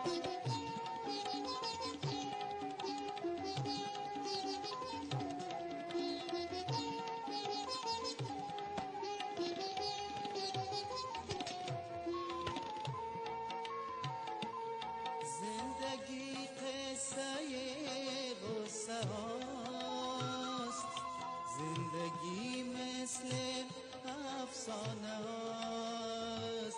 زندگی قصه غصه هاست، زندگی مثل افسانه هاست.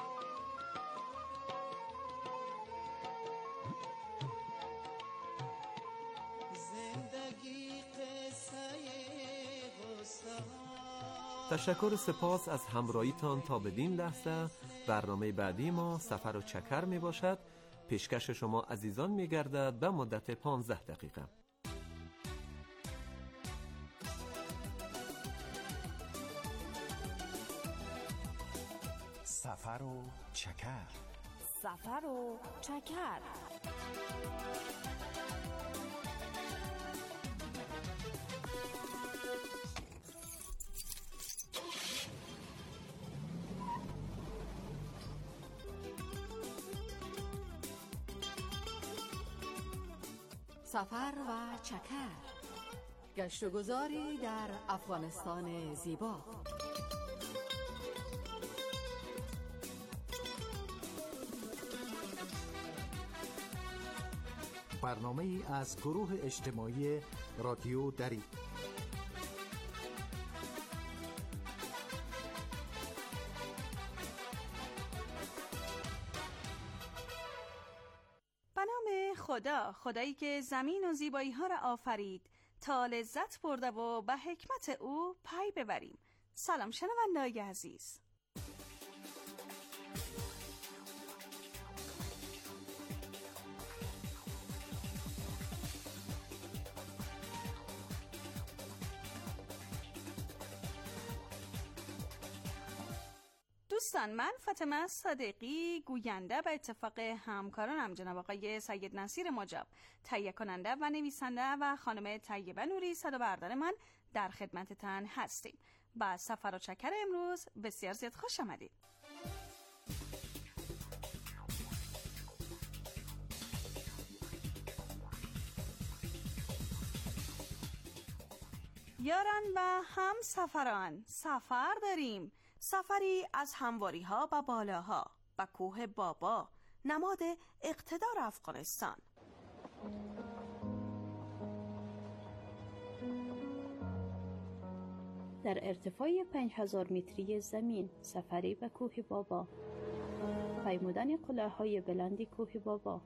زندگی قصه غصه هاست. تشکر و سپاس از همراهیتان تا بدین لحظه. برنامه بعدی ما سفر و چکر می باشد. پیشکش شما عزیزان می گردد به مدت 15 دقیقه. سفر و چکر. سفر و چکر. سفر و چکر. گشت و گذاری در افغانستان زیبا. برنامه ای از گروه اجتماعی رادیو دری. خدایی که زمین و زیبایی ها را آفرید تا لذت برده و به حکمت او پی ببریم. سلام شنونده‌های عزیز. دوستان، من فاطمه صادقی، گوینده به اتفاق همکارانم جناب آقای سید نصیر مجاب، تهیه کننده و نویسنده، و خانم طیبه نوری صدا بردار من در خدمتتان هستیم. با سفر و چکر امروز بسیار زیاد خوش آمدید. یاران و هم سفران، سفر داریم. سفری از همواری ها به بالاها، به کوه بابا، نماد اقتدار افغانستان. در ارتفاع 5000 متری زمین سفری به کوه بابا، پیمودن قلعه‌های بلند کوه بابا.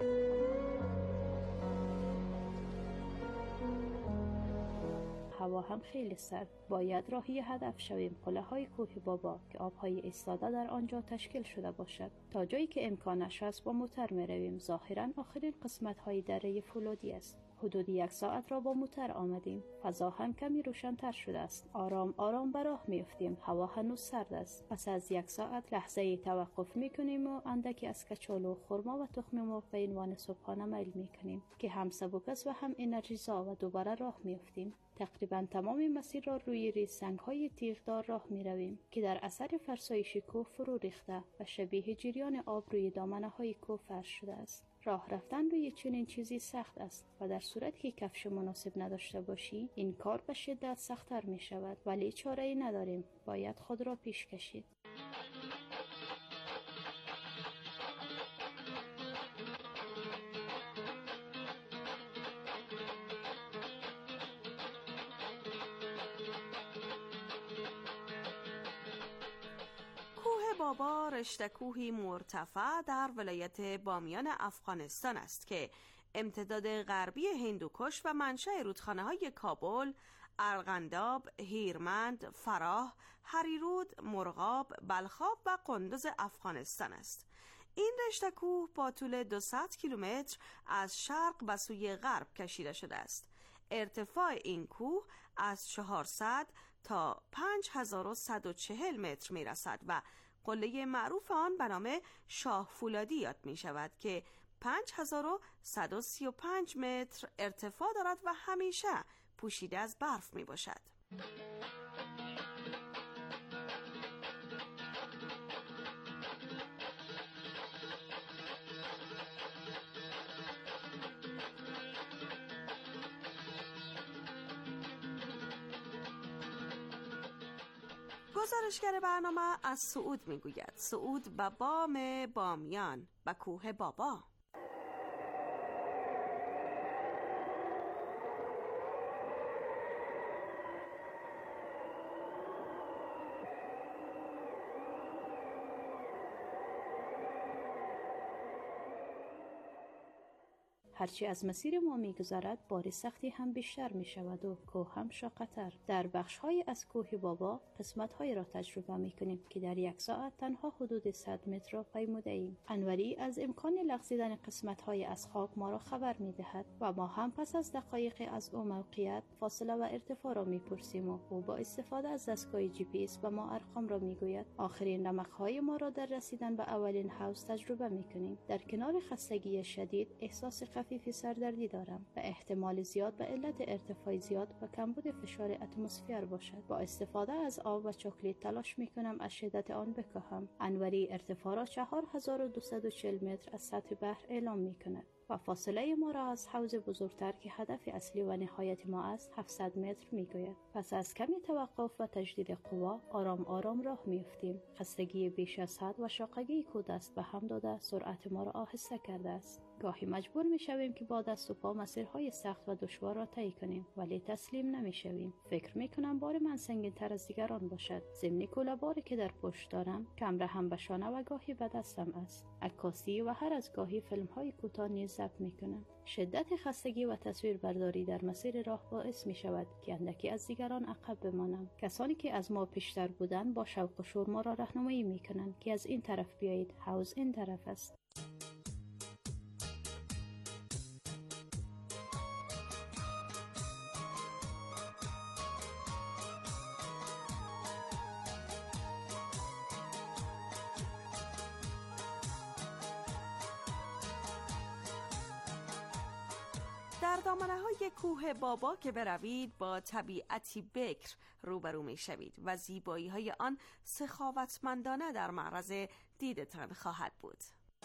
هوا هم خیلی سرد، باید راهی هدف شویم قلعه‌های کوه بابا که آب‌های ایستاده در آنجا تشکیل شده باشد. تا جایی که امکانش است با موتر می‌رویم. ظاهراً آخرین قسمت‌های دره فولادی است. حدود 1 ساعت را با موتر آمدیم. فضا هم کمی روشن‌تر شده است. آرام آرام به راه می‌افتیم. هوا هنوز سرد است. پس از 1 ساعت لحظه‌ای توقف می‌کنیم و اندکی از کچالو، خرما و تخم مرغ به عنوان صبحانه میل می‌کنیم که هم سبک است و هم انرژیزا، و دوباره راه می‌افتیم. تقریبا تمام مسیر را روی ریسنگ‌های تیغدار راه می‌رویم که در اثر فرسایش کوه فرو ریخته و شبیه جریان آب روی دامنه‌های کوه فرش شده است. راه رفتن روی چنین چیزی سخت است و در صورتی که کفش مناسب نداشته باشی این کار به شدت سخت‌تر می شود، ولی چاره‌ای نداریم، باید خود را پیش کشید. بابا رشته کوهی مرتفع در ولایت بامیان افغانستان است که امتداد غربی هندوکش و منشأ رودخانه‌های کابل، ارغنداب، هیرمند، فراه، هریرود، مرغاب، بلخاب و قندوز افغانستان است. این رشته کوه با طول 200 کیلومتر از شرق به سوی غرب کشیده شده است. ارتفاع این کوه از 400 تا 5140 متر می رسد و قله معروف آن به نام شاه فولادی یاد می شود که 5135 متر ارتفاع دارد و همیشه پوشیده از برف می باشد. گزارشگر برنامه از صعود میگوید. صعود به بام بامیان و کوه بابا. هرچی از مسیر ما می‌گذرد بار سختی هم بیشتر می‌شود و کوه هم شاق‌تر. در بخش‌های از کوه بابا قسمت‌هایی را تجربه می‌کنیم که در یک ساعت تنها حدود 100 متر را پیموده ایم. انوری از امکان لغزیدن قسمت‌های از خاک ما را خبر می‌دهد و ما هم پس از دقایقی از او موقعیت، فاصله و ارتفاع را می‌پرسیم و او با استفاده از دستگاه GPS به ما ارقام را می‌گوید. آخرین رمق‌های ما را در رسیدن به اولین حوض تجربه می‌کنیم. در کنار خستگی شدید احساس خفیف سردردی دارم و احتمال زیاد به علت ارتفاع زیاد و کمبود فشار اتمسفر باشد. با استفاده از آب و چاکلیت تلاش میکنم از شدت آن بکاهم. انوری ارتفاع را 4240 متر از سطح بحر اعلام میکند و فاصله ما را از حوض بزرگتر که هدف اصلی و نهایت ما است 700 متر میگوید. پس از کمی توقف و تجدید قوا آرام آرام راه میافتیم. خستگی بیش از حد و شاقگی که دست به هم داده سرعت ما را آهسته کرده است. گاهی مجبور میشویم که با دست و پا مسیرهای سخت و دشوار را طی کنیم، ولی تسلیم نمیشویم. فکر میکنم بار من سنگین تر از دیگران باشد. ضمن کوله باری که در پشت دارم کمره هم به شانه و گاهی به دستم است. عکاسی و هر از گاهی فیلم های کوتاه نیز ضبط میکنم. شدت خستگی و تصویر برداری در مسیر راه باعث می شود که اندکی از دیگران عقب بمانم. کسانی که از ما پیشتر بودند با شوق و شور ما را راهنمایی میکنند که از این طرف بیایید، حوض این طرف است. در دامنه‌های کوه بابا که بروید با طبیعتی بکر روبرو می‌شوید و زیبایی‌های آن سخاوتمندانه در معرض دیدتان خواهد بود.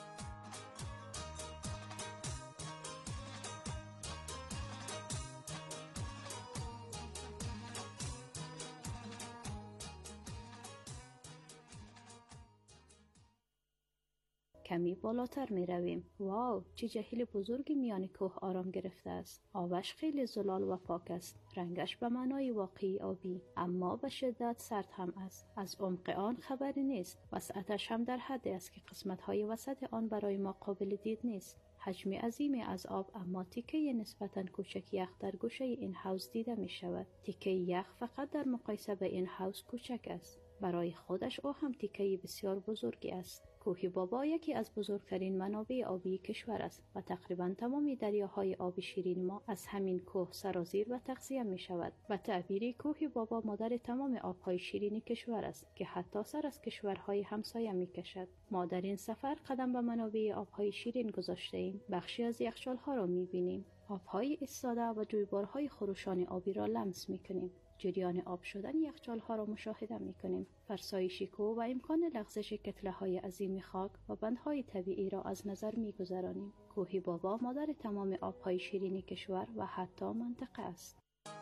کمی بالاتر می رویم. واو، چه جهیل بزرگی میان کوه آرام گرفته است. آبش خیلی زلال و پاک است. رنگش به معنای واقعی آبی، اما به شدت سرد هم است. از عمق آن خبری نیست. وسعتش هم در حدی است که قسمت‌های وسط آن برای ما قابل دید نیست. حجم عظیمی از آب، اما تیکه نسبتاً کوچک یخ در گوشه این حوض دیده می شود. تیکه یخ فقط در مقایسه به این حوض کوچک است. برای خودش او هم تیکه بسیار بزرگی است. کوه بابا یکی از بزرگترین منابع آبی کشور است و تقریبا تمام دریاهای آب شیرین ما از همین کوه سرازیر و تغذیه می شود. و تعبیری کوه بابا مادر تمام آبهای شیرین کشور است که حتی سر از کشورهای همسایه می کشد. ما در این سفر قدم به منابع آبهای شیرین گذاشته ایم. بخشی از یخچالها را می بینیم. آبهای ایستاده و جویبارهای خروشان آبی را لمس می کنیم. جریان آب شدن یخچال‌ها را مشاهده می‌کنیم. فرسایشی کوه و امکان لغزش کتله‌های عظیم خاک و بندهای طبیعی را از نظر می‌گذرانیم. کوه بابا مادر تمام آب‌های شیرین کشور و حتی منطقه است.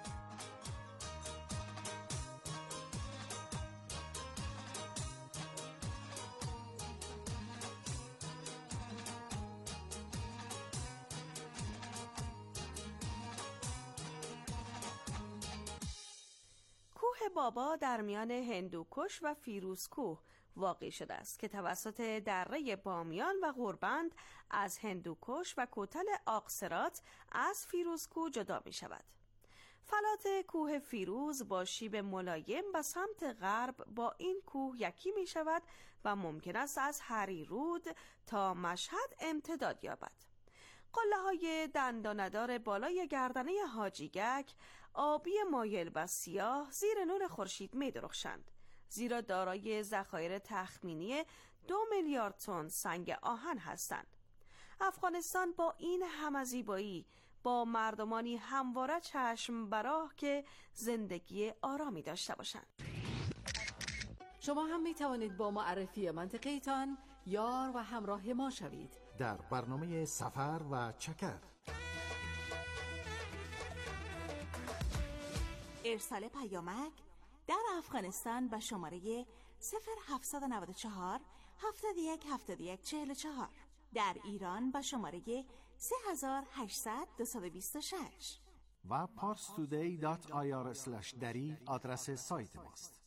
کوه بابا در میان هندوکش و فیروزکوه واقع شده است که توسط دره بامیان و غوربند از هندوکش و کوتل آقسرات از فیروزکوه جدا می شود. فلات کوه فیروز با شیب ملایم به سمت غرب با این کوه یکی می شود و ممکن است از هریرود تا مشهد امتداد یابد. قله‌های دنداندار بالای گردنه حاجیگک آبی مایل و سیاه زیر نور خورشید می‌درخشند، زیرا دارای ذخایر تخمینی 2 میلیارد تن سنگ آهن هستند. افغانستان با این همه زیبایی با مردمانی همواره چشم براه که زندگی آرامی داشته باشند. شما هم می توانید با معرفی منطقه‌تان یار و همراه ما شوید در برنامه سفر و چکر. ارسال پیامک در افغانستان به شماره 0794 71 71 44. در ایران به شماره 3800 226 و parstoday.ir/dari آدرس سایت ماست.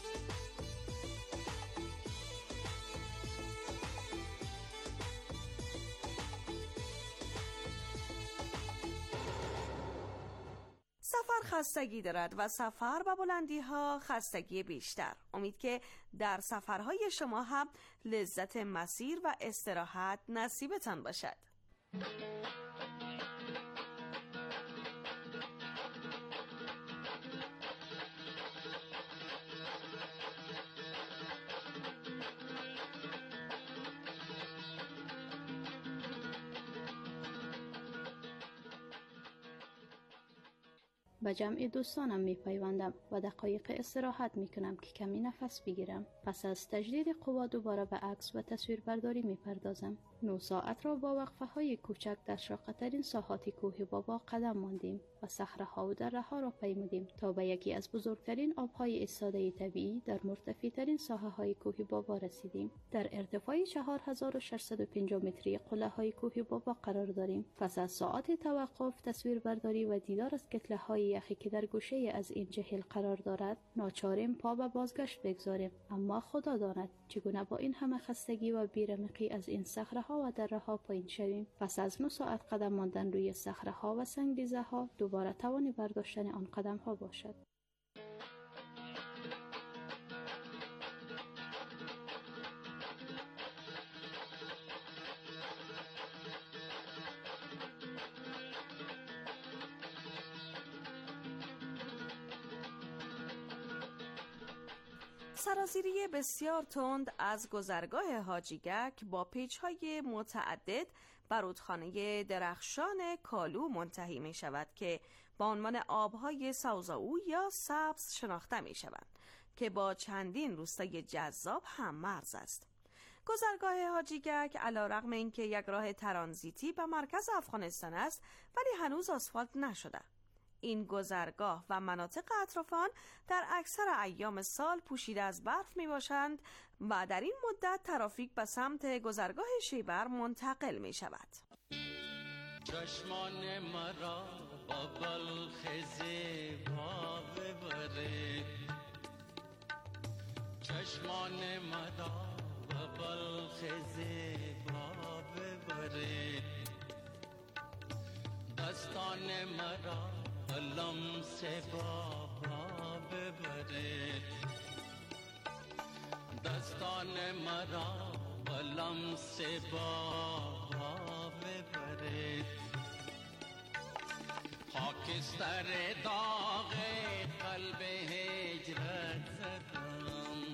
سفر خستگی دارد و سفر به بلندی ها خستگی بیشتر. امید که در سفرهای شما هم لذت مسیر و استراحت نصیبتان باشد. به جمع دوستانم می پیوندم و دقایق استراحت می کنم که کمی نفس بگیرم. پس از تجدید قوا دوباره به عکس و تصویربرداری می پردازم. 9 ساعت را با وقفه های کوچک در شاق‌ترین ساحات کوه بابا قدم ماندیم و صخره‌ها و دره‌ها را پیمودیم تا به یکی از بزرگترین آب‌های ایستاده طبیعی در مرتفع‌ترین ساحه‌های کوه بابا رسیدیم. در ارتفاع 4650 متری قله‌های کوه بابا قرار داریم. پس از ساعات توقف، تصویربرداری و دیدار از کتله‌های یخی که در گوشه از این جهل قرار دارد، ناچاریم پا به بازگشت بگذاریم. اما خدا داند چگونه با این همه خستگی و بیرمقی از این صخره‌ها و دره‌ها پایین شویم. پس از 9 ساعت قدم ماندن روی صخره‌ها و سنگریزه‌ها، دوباره توان برداشتن آن قدم‌ها باشد. سرازیری بسیار تند از گذرگاه حاجیگک با پیچ‌های متعدد بر رودخانه درخشان کالو منتهی می شود که با عنوان آبهای سوزاو یا سبز شناخته می شوند که با چندین روستای جذاب هم مرز است. گذرگاه حاجیگک علیرغم اینکه یک راه ترانزیتی به مرکز افغانستان است ولی هنوز آسفالت نشده. این گذرگاه و مناطق اطراف آن در اکثر ایام سال پوشیده از برف می باشند و در این مدت ترافیک به سمت گذرگاه شیبر منتقل می شود. چشمان مرا با بلخ زیبا ببره، چشمان مرا با بلخ زیبا ببره، دستان مرا لمس بابا ببره، دستان مرا لمس بابا ببره، خاکستر داغ قلب هجرت زدم،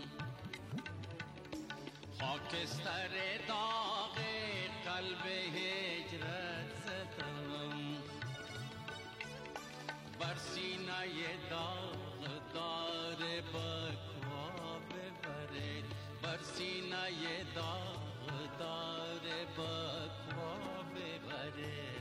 خاکستر داغ قلب هجرت زدم، بر سینه داغدار بکوا ببره، بر سینه داغدار بکوا ببره.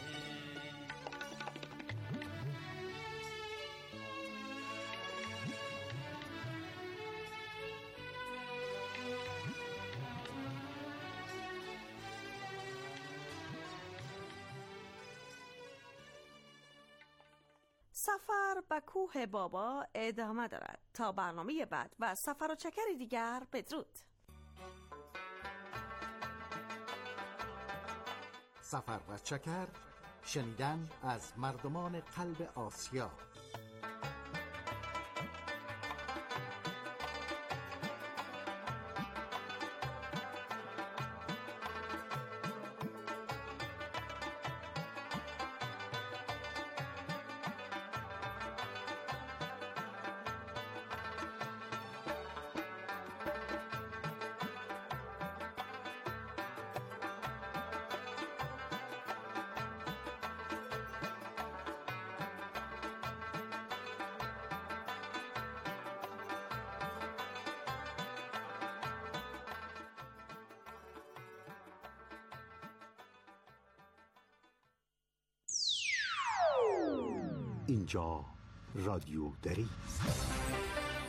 سفر به کوه بابا ادامه دارد. تا برنامه بعد و سفر و چکر دیگر، بدرود. سفر و چکر، شنیدن از مردمان قلب آسیا. اینجا رادیو دری است.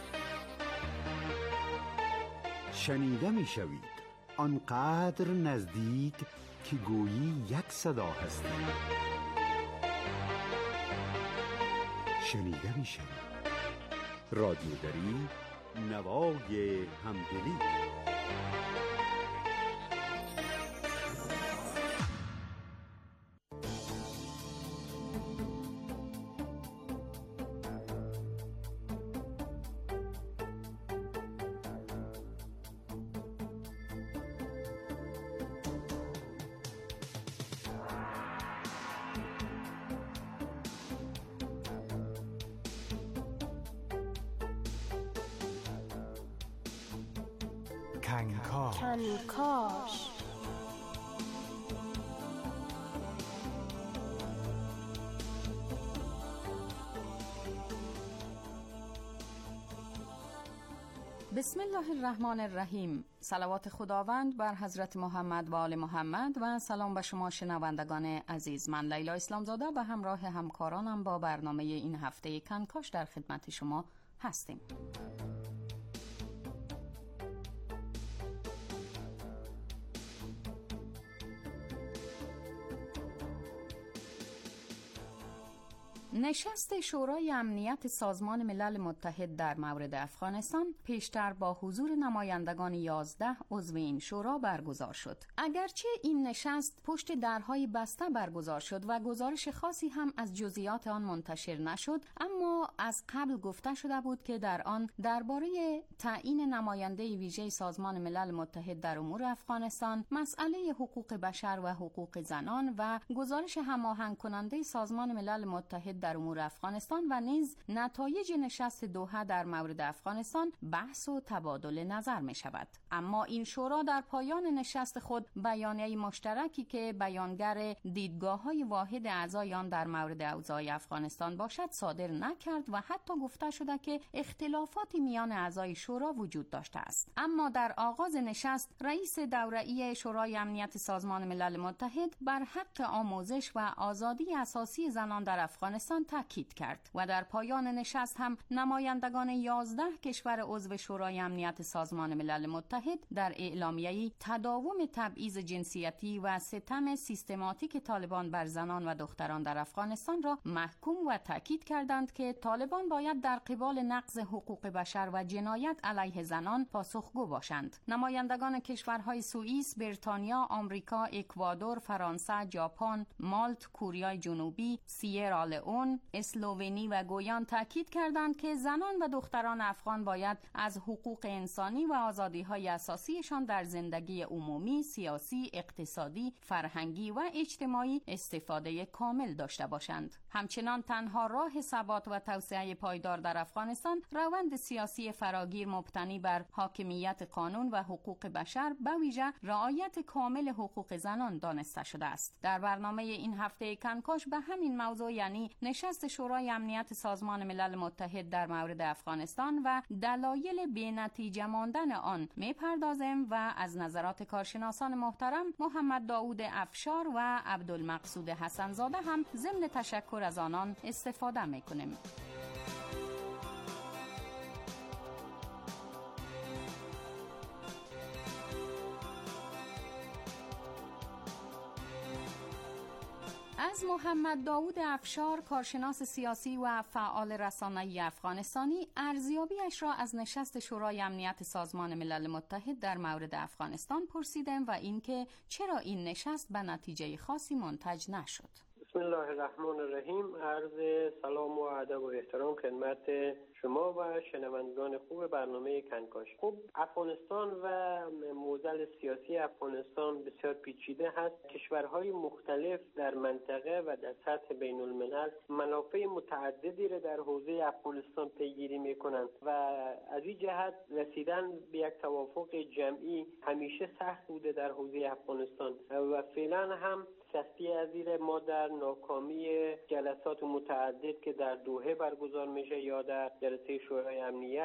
شنیده می شوید، آنقدر نزدیک که گویی یک صدا هستید. شنیده می شوید. رادیو دری، نوای همدلی. کنکاش. بسم الله الرحمن الرحیم. صلوات خداوند بر حضرت محمد و آل محمد و سلام به شما شنوندگان عزیز. من لیلا اسلامزاده به همراه همکارانم با برنامه این هفته کنکاش در خدمت شما هستیم. نشست شورای امنیت سازمان ملل متحد در مورد افغانستان پیشتر با حضور نمایندگان 11 عضو این شورا برگزار شد. اگرچه این نشست پشت درهای بسته برگزار شد و گزارش خاصی هم از جزئیات آن منتشر نشد، اما از قبل گفته شده بود که در آن درباره تعیین نماینده ویژه سازمان ملل متحد در امور افغانستان، مسئله حقوق بشر و حقوق زنان و گزارش هماهنگ کننده سازمان ملل متحد در امور افغانستان و نیز نتایج نشست دوحه در مورد افغانستان بحث و تبادل نظر می شود. اما این شورا در پایان نشست خود بیانیه مشترکی که بیانگر دیدگاه‌های واحد اعضای آن در مورد اوضاع افغانستان باشد صادر نکرد و حتی گفته شده که اختلافاتی میان اعضای شورا وجود داشته است. اما در آغاز نشست رئیس دوره‌ای شورای امنیت سازمان ملل متحد بر حق آموزش و آزادی اساسی زنان در افغانستان تاکید کرد و در پایان نشست هم نمایندگان 11 کشور عضو شورای امنیت سازمان ملل متحد در اعلامیه‌ای تداوم تبعیض جنسیتی و ستم سیستماتیک طالبان بر زنان و دختران در افغانستان را محکوم و تاکید کردند که طالبان باید در قبال نقض حقوق بشر و جنایت علیه زنان پاسخگو باشند. نمایندگان کشورهای سوئیس، بریتانیا، آمریکا، اکوادور، فرانسه، ژاپن، مالت، کره جنوبی، سیرالئون، اسلوونی و گویان تاکید کردند که زنان و دختران افغان باید از حقوق انسانی و آزادی‌های اساسیشان در زندگی عمومی، سیاسی، اقتصادی، فرهنگی و اجتماعی استفاده کامل داشته باشند. همچنان تنها راه ثبات و توسعه پایدار در افغانستان روند سیاسی فراگیر مبتنی بر حاکمیت قانون و حقوق بشر به ویژه رعایت کامل حقوق زنان دانسته شده است. در برنامه این هفته کنکاش به همین موضوع، یعنی نشست شورای امنیت سازمان ملل متحد در مورد افغانستان و دلایل بی‌نتیجه ماندن آن می‌پردازیم و از نظرات کارشناسان محترم محمد داوود افشار و عبدالمقصود حسن‌زاده هم ضمن تشکر از آنان استفاده می‌کنیم. از محمد داوود افشار، کارشناس سیاسی و فعال رسانه‌ای افغانستانی، ارزیابیش را از نشست شورای امنیت سازمان ملل متحد در مورد افغانستان پرسیدم و اینکه چرا این نشست به نتیجه خاصی منتج نشد. بسم الله الرحمن الرحیم. عرض سلام و ادب و احترام خدمت شما و شنوندگان خوب برنامه کنکاش. خب افغانستان و معضل سیاسی افغانستان بسیار پیچیده هست. کشورهای مختلف در منطقه و در سطح بین الملل منافع متعددی را در حوزه افغانستان پیگیری میکنند و از این جهت رسیدن به یک توافق جمعی همیشه سخت بوده در حوزه افغانستان و فعلا هم سختی از این ما در ناکامی جلسات متعدد که در دوحه برگزار میشه یا در جلسه شورای امنیت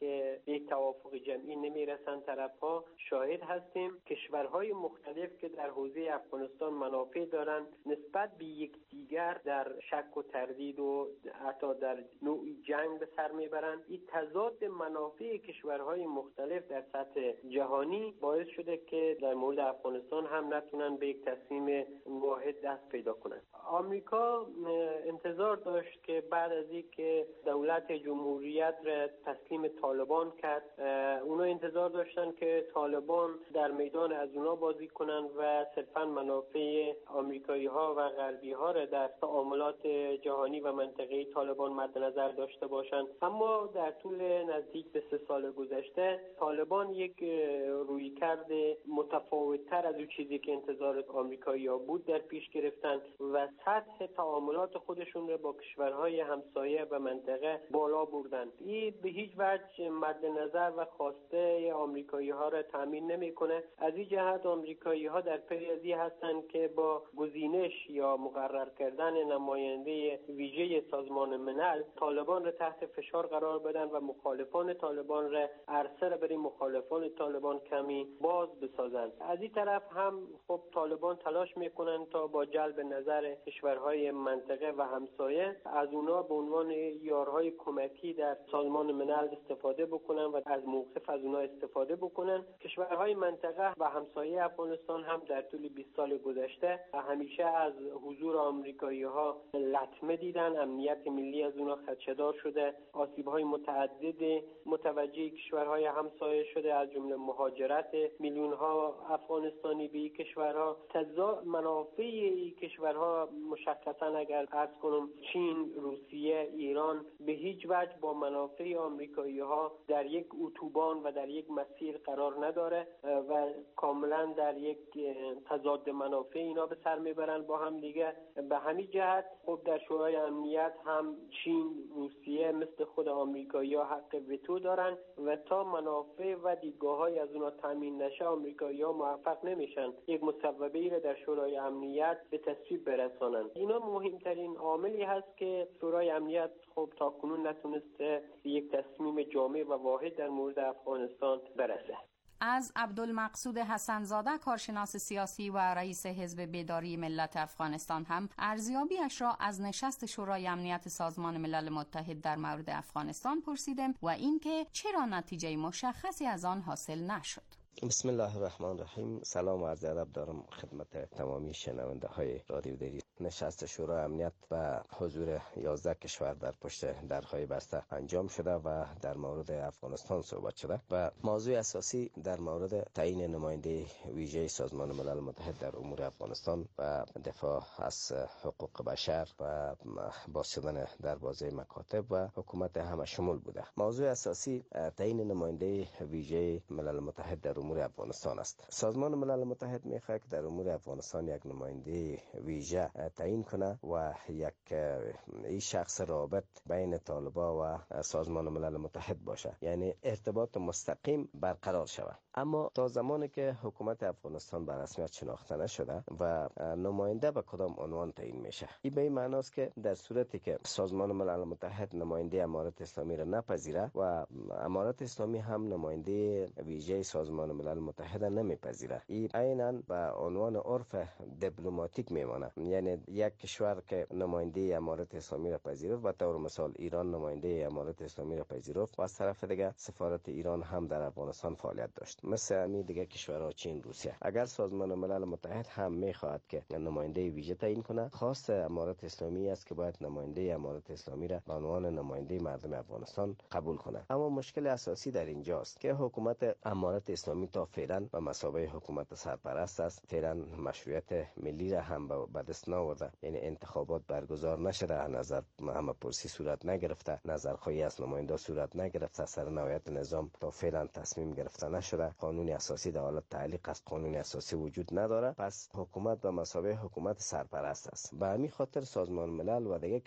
که یک توافق جمعی نمیرسند طرف‌ها شاهد هستیم. کشورهای مختلف که در حوزه افغانستان منافع دارند نسبت به یکدیگر در شک و تردید و حتی در نوعی جنگ به سر میبرند. این تضاد منافع کشورهای مختلف در سطح جهانی باعث شده که در مورد افغانستان هم نتونن به یک تصمیم واحد دست پیدا کنند. آمریکا انتظار داشت که بعد از اینکه دولت جمهوریت را تسلیم طالبان کرد، اونا انتظار داشتن که طالبان در میدان از اونا بازی کنند و صرفا منافع آمریکایی ها و غربی ها را در تعاملات جهانی و منطقه‌ای طالبان مد نظر داشته باشند. اما در طول نزدیک به 3 سال گذشته طالبان یک رویکرد متفاوت‌تر از اون چیزی که انتظار آمریکایی‌ها بود در پیش گرفتن و سطح تعاملات خودشون را با کشورهای همسایه و منطقه بالا بردن. این به هیچ وجه مد نظر و خواسته آمریکایی‌ها را تامین نمی‌کنه. از این جهت آمریکایی‌ها در پی از این هستند که با گزینش یا مقرر کردن نماینده ویژه سازمان ملل طالبان را تحت فشار قرار بدن و مخالفان طالبان را عرصه را برای مخالفان طالبان کمی باز بسازند. از این طرف هم خب طالبان تلاش میکنن تا با جلب نظر کشورهای منطقه و همسایه از اونا به عنوان یارهای کمکی در سازمان ملل استفاده بکنن و از موقف از اونا استفاده بکنن. کشورهای منطقه و همسایه افغانستان هم در طول 20 سال گذشته همیشه از حضور آمریکایی‌ها لطمه دیدن، امنیت ملی از اونا خدشه‌دار شده، آسیب‌های متعدد متوجه کشورهای همسایه شده، از جمله مهاجرت میلیون‌ها افغانستانی به این کشورها. تضاد منافع این کشورها مشخصاً اگر عرض کنم چین، روسیه، ایران به هیچ وجه با منافع آمریکایی‌ها در یک اتوبان و در یک مسیر قرار نداره و کاملاً در یک تضاد منافع اینا به سر میبرن با هم دیگه. به همین جهت خب در شورای امنیت هم چین، روسیه مثل خود آمریکایی‌ها حق وتو دارن و تا منافع و دیدگاه‌های از اونها تامین نشه آمریکایی‌ها موفق نمیشن یک مصوبه‌ای را در شورای امنیت به تصویب برسانند. اینا مهمترین عاملی هست که شورای امنیت خب تاکنون نتونسته یک تصمیم جامع و واحد در مورد افغانستان برسه. از عبدالمقصود حسن‌زاده کارشناس سیاسی و رئیس حزب بیداری ملت افغانستان هم ارزیابیش را از نشست شورای امنیت سازمان ملل متحد در مورد افغانستان پرسیدم و اینکه چرا نتیجه مشخصی از آن حاصل نشد. بسم الله الرحمن الرحیم. سلام و عرض ادب دارم خدمت تمامی شنونده های رادیو دری. نشست شورای امنیت و حضور 11 کشور در پشت درهای بسته انجام شده و در مورد افغانستان صحبت شده و موضوع اساسی در مورد تعیین نماینده ویژه سازمان ملل متحد در امور افغانستان و دفاع از حقوق بشر و باز شدن دروازه مکاتب و حکومت همه شمول بوده. موضوع اساسی تعیین نماینده ویژه ملل متحد در امور افغانستان است. سازمان ملل متحد میخواد که در امور افغانستان یک نماینده ویژه تعیین کنه و یک این شخص رابط بین طالبان و سازمان ملل متحد باشه، یعنی ارتباط مستقیم برقرار شود. اما تا زمانی که حکومت افغانستان به رسمیت شناخته نشده و نماینده به کدام عنوان تعیین میشه، این به این معنی است که در صورتی که سازمان ملل متحد نماینده امارت اسلامی را نپذیره و امارت اسلامی هم نماینده ویژه سازمان ملل متحد نمیپذیره، این عیناً به عنوان عرف دیپلماتیک میمانه. یعنی یک کشور که نماینده امارت اسلامی را پذیرفت، به طور مثال ایران نماینده امارت اسلامی را پذیرفت و از طرف دیگه سفارت ایران هم در افغانستان فعالیت داشت، مثل همین دیگه کشورها چین، روسیه. اگر سازمان ملل متحد هم میخواهد که نماینده ویژه تعیین کنه، خواست امارت اسلامی است که باید نماینده امارت اسلامی را به عنوان نماینده مردم افغانستان قبول کنه. اما مشکل اساسی در اینجاست که حکومت امارت اسلامی تا فعلا به مثابه حکومت سرپرست است، فعلا مشروعیت ملی را هم به دست نآورده. یعنی انتخابات برگزار نشده، نظر همه پرسی صورت نگرفته، نظرخواهی از نماینده صورت نگرفته، سر نهایت نظام تا فعلا تصمیم گرفته نشده، قانون اساسی در حالت تعلیق است، قانون اساسی وجود نداره. پس حکومت به مثابه حکومت سرپرست است. به همین خاطر سازمان ملل و دیگر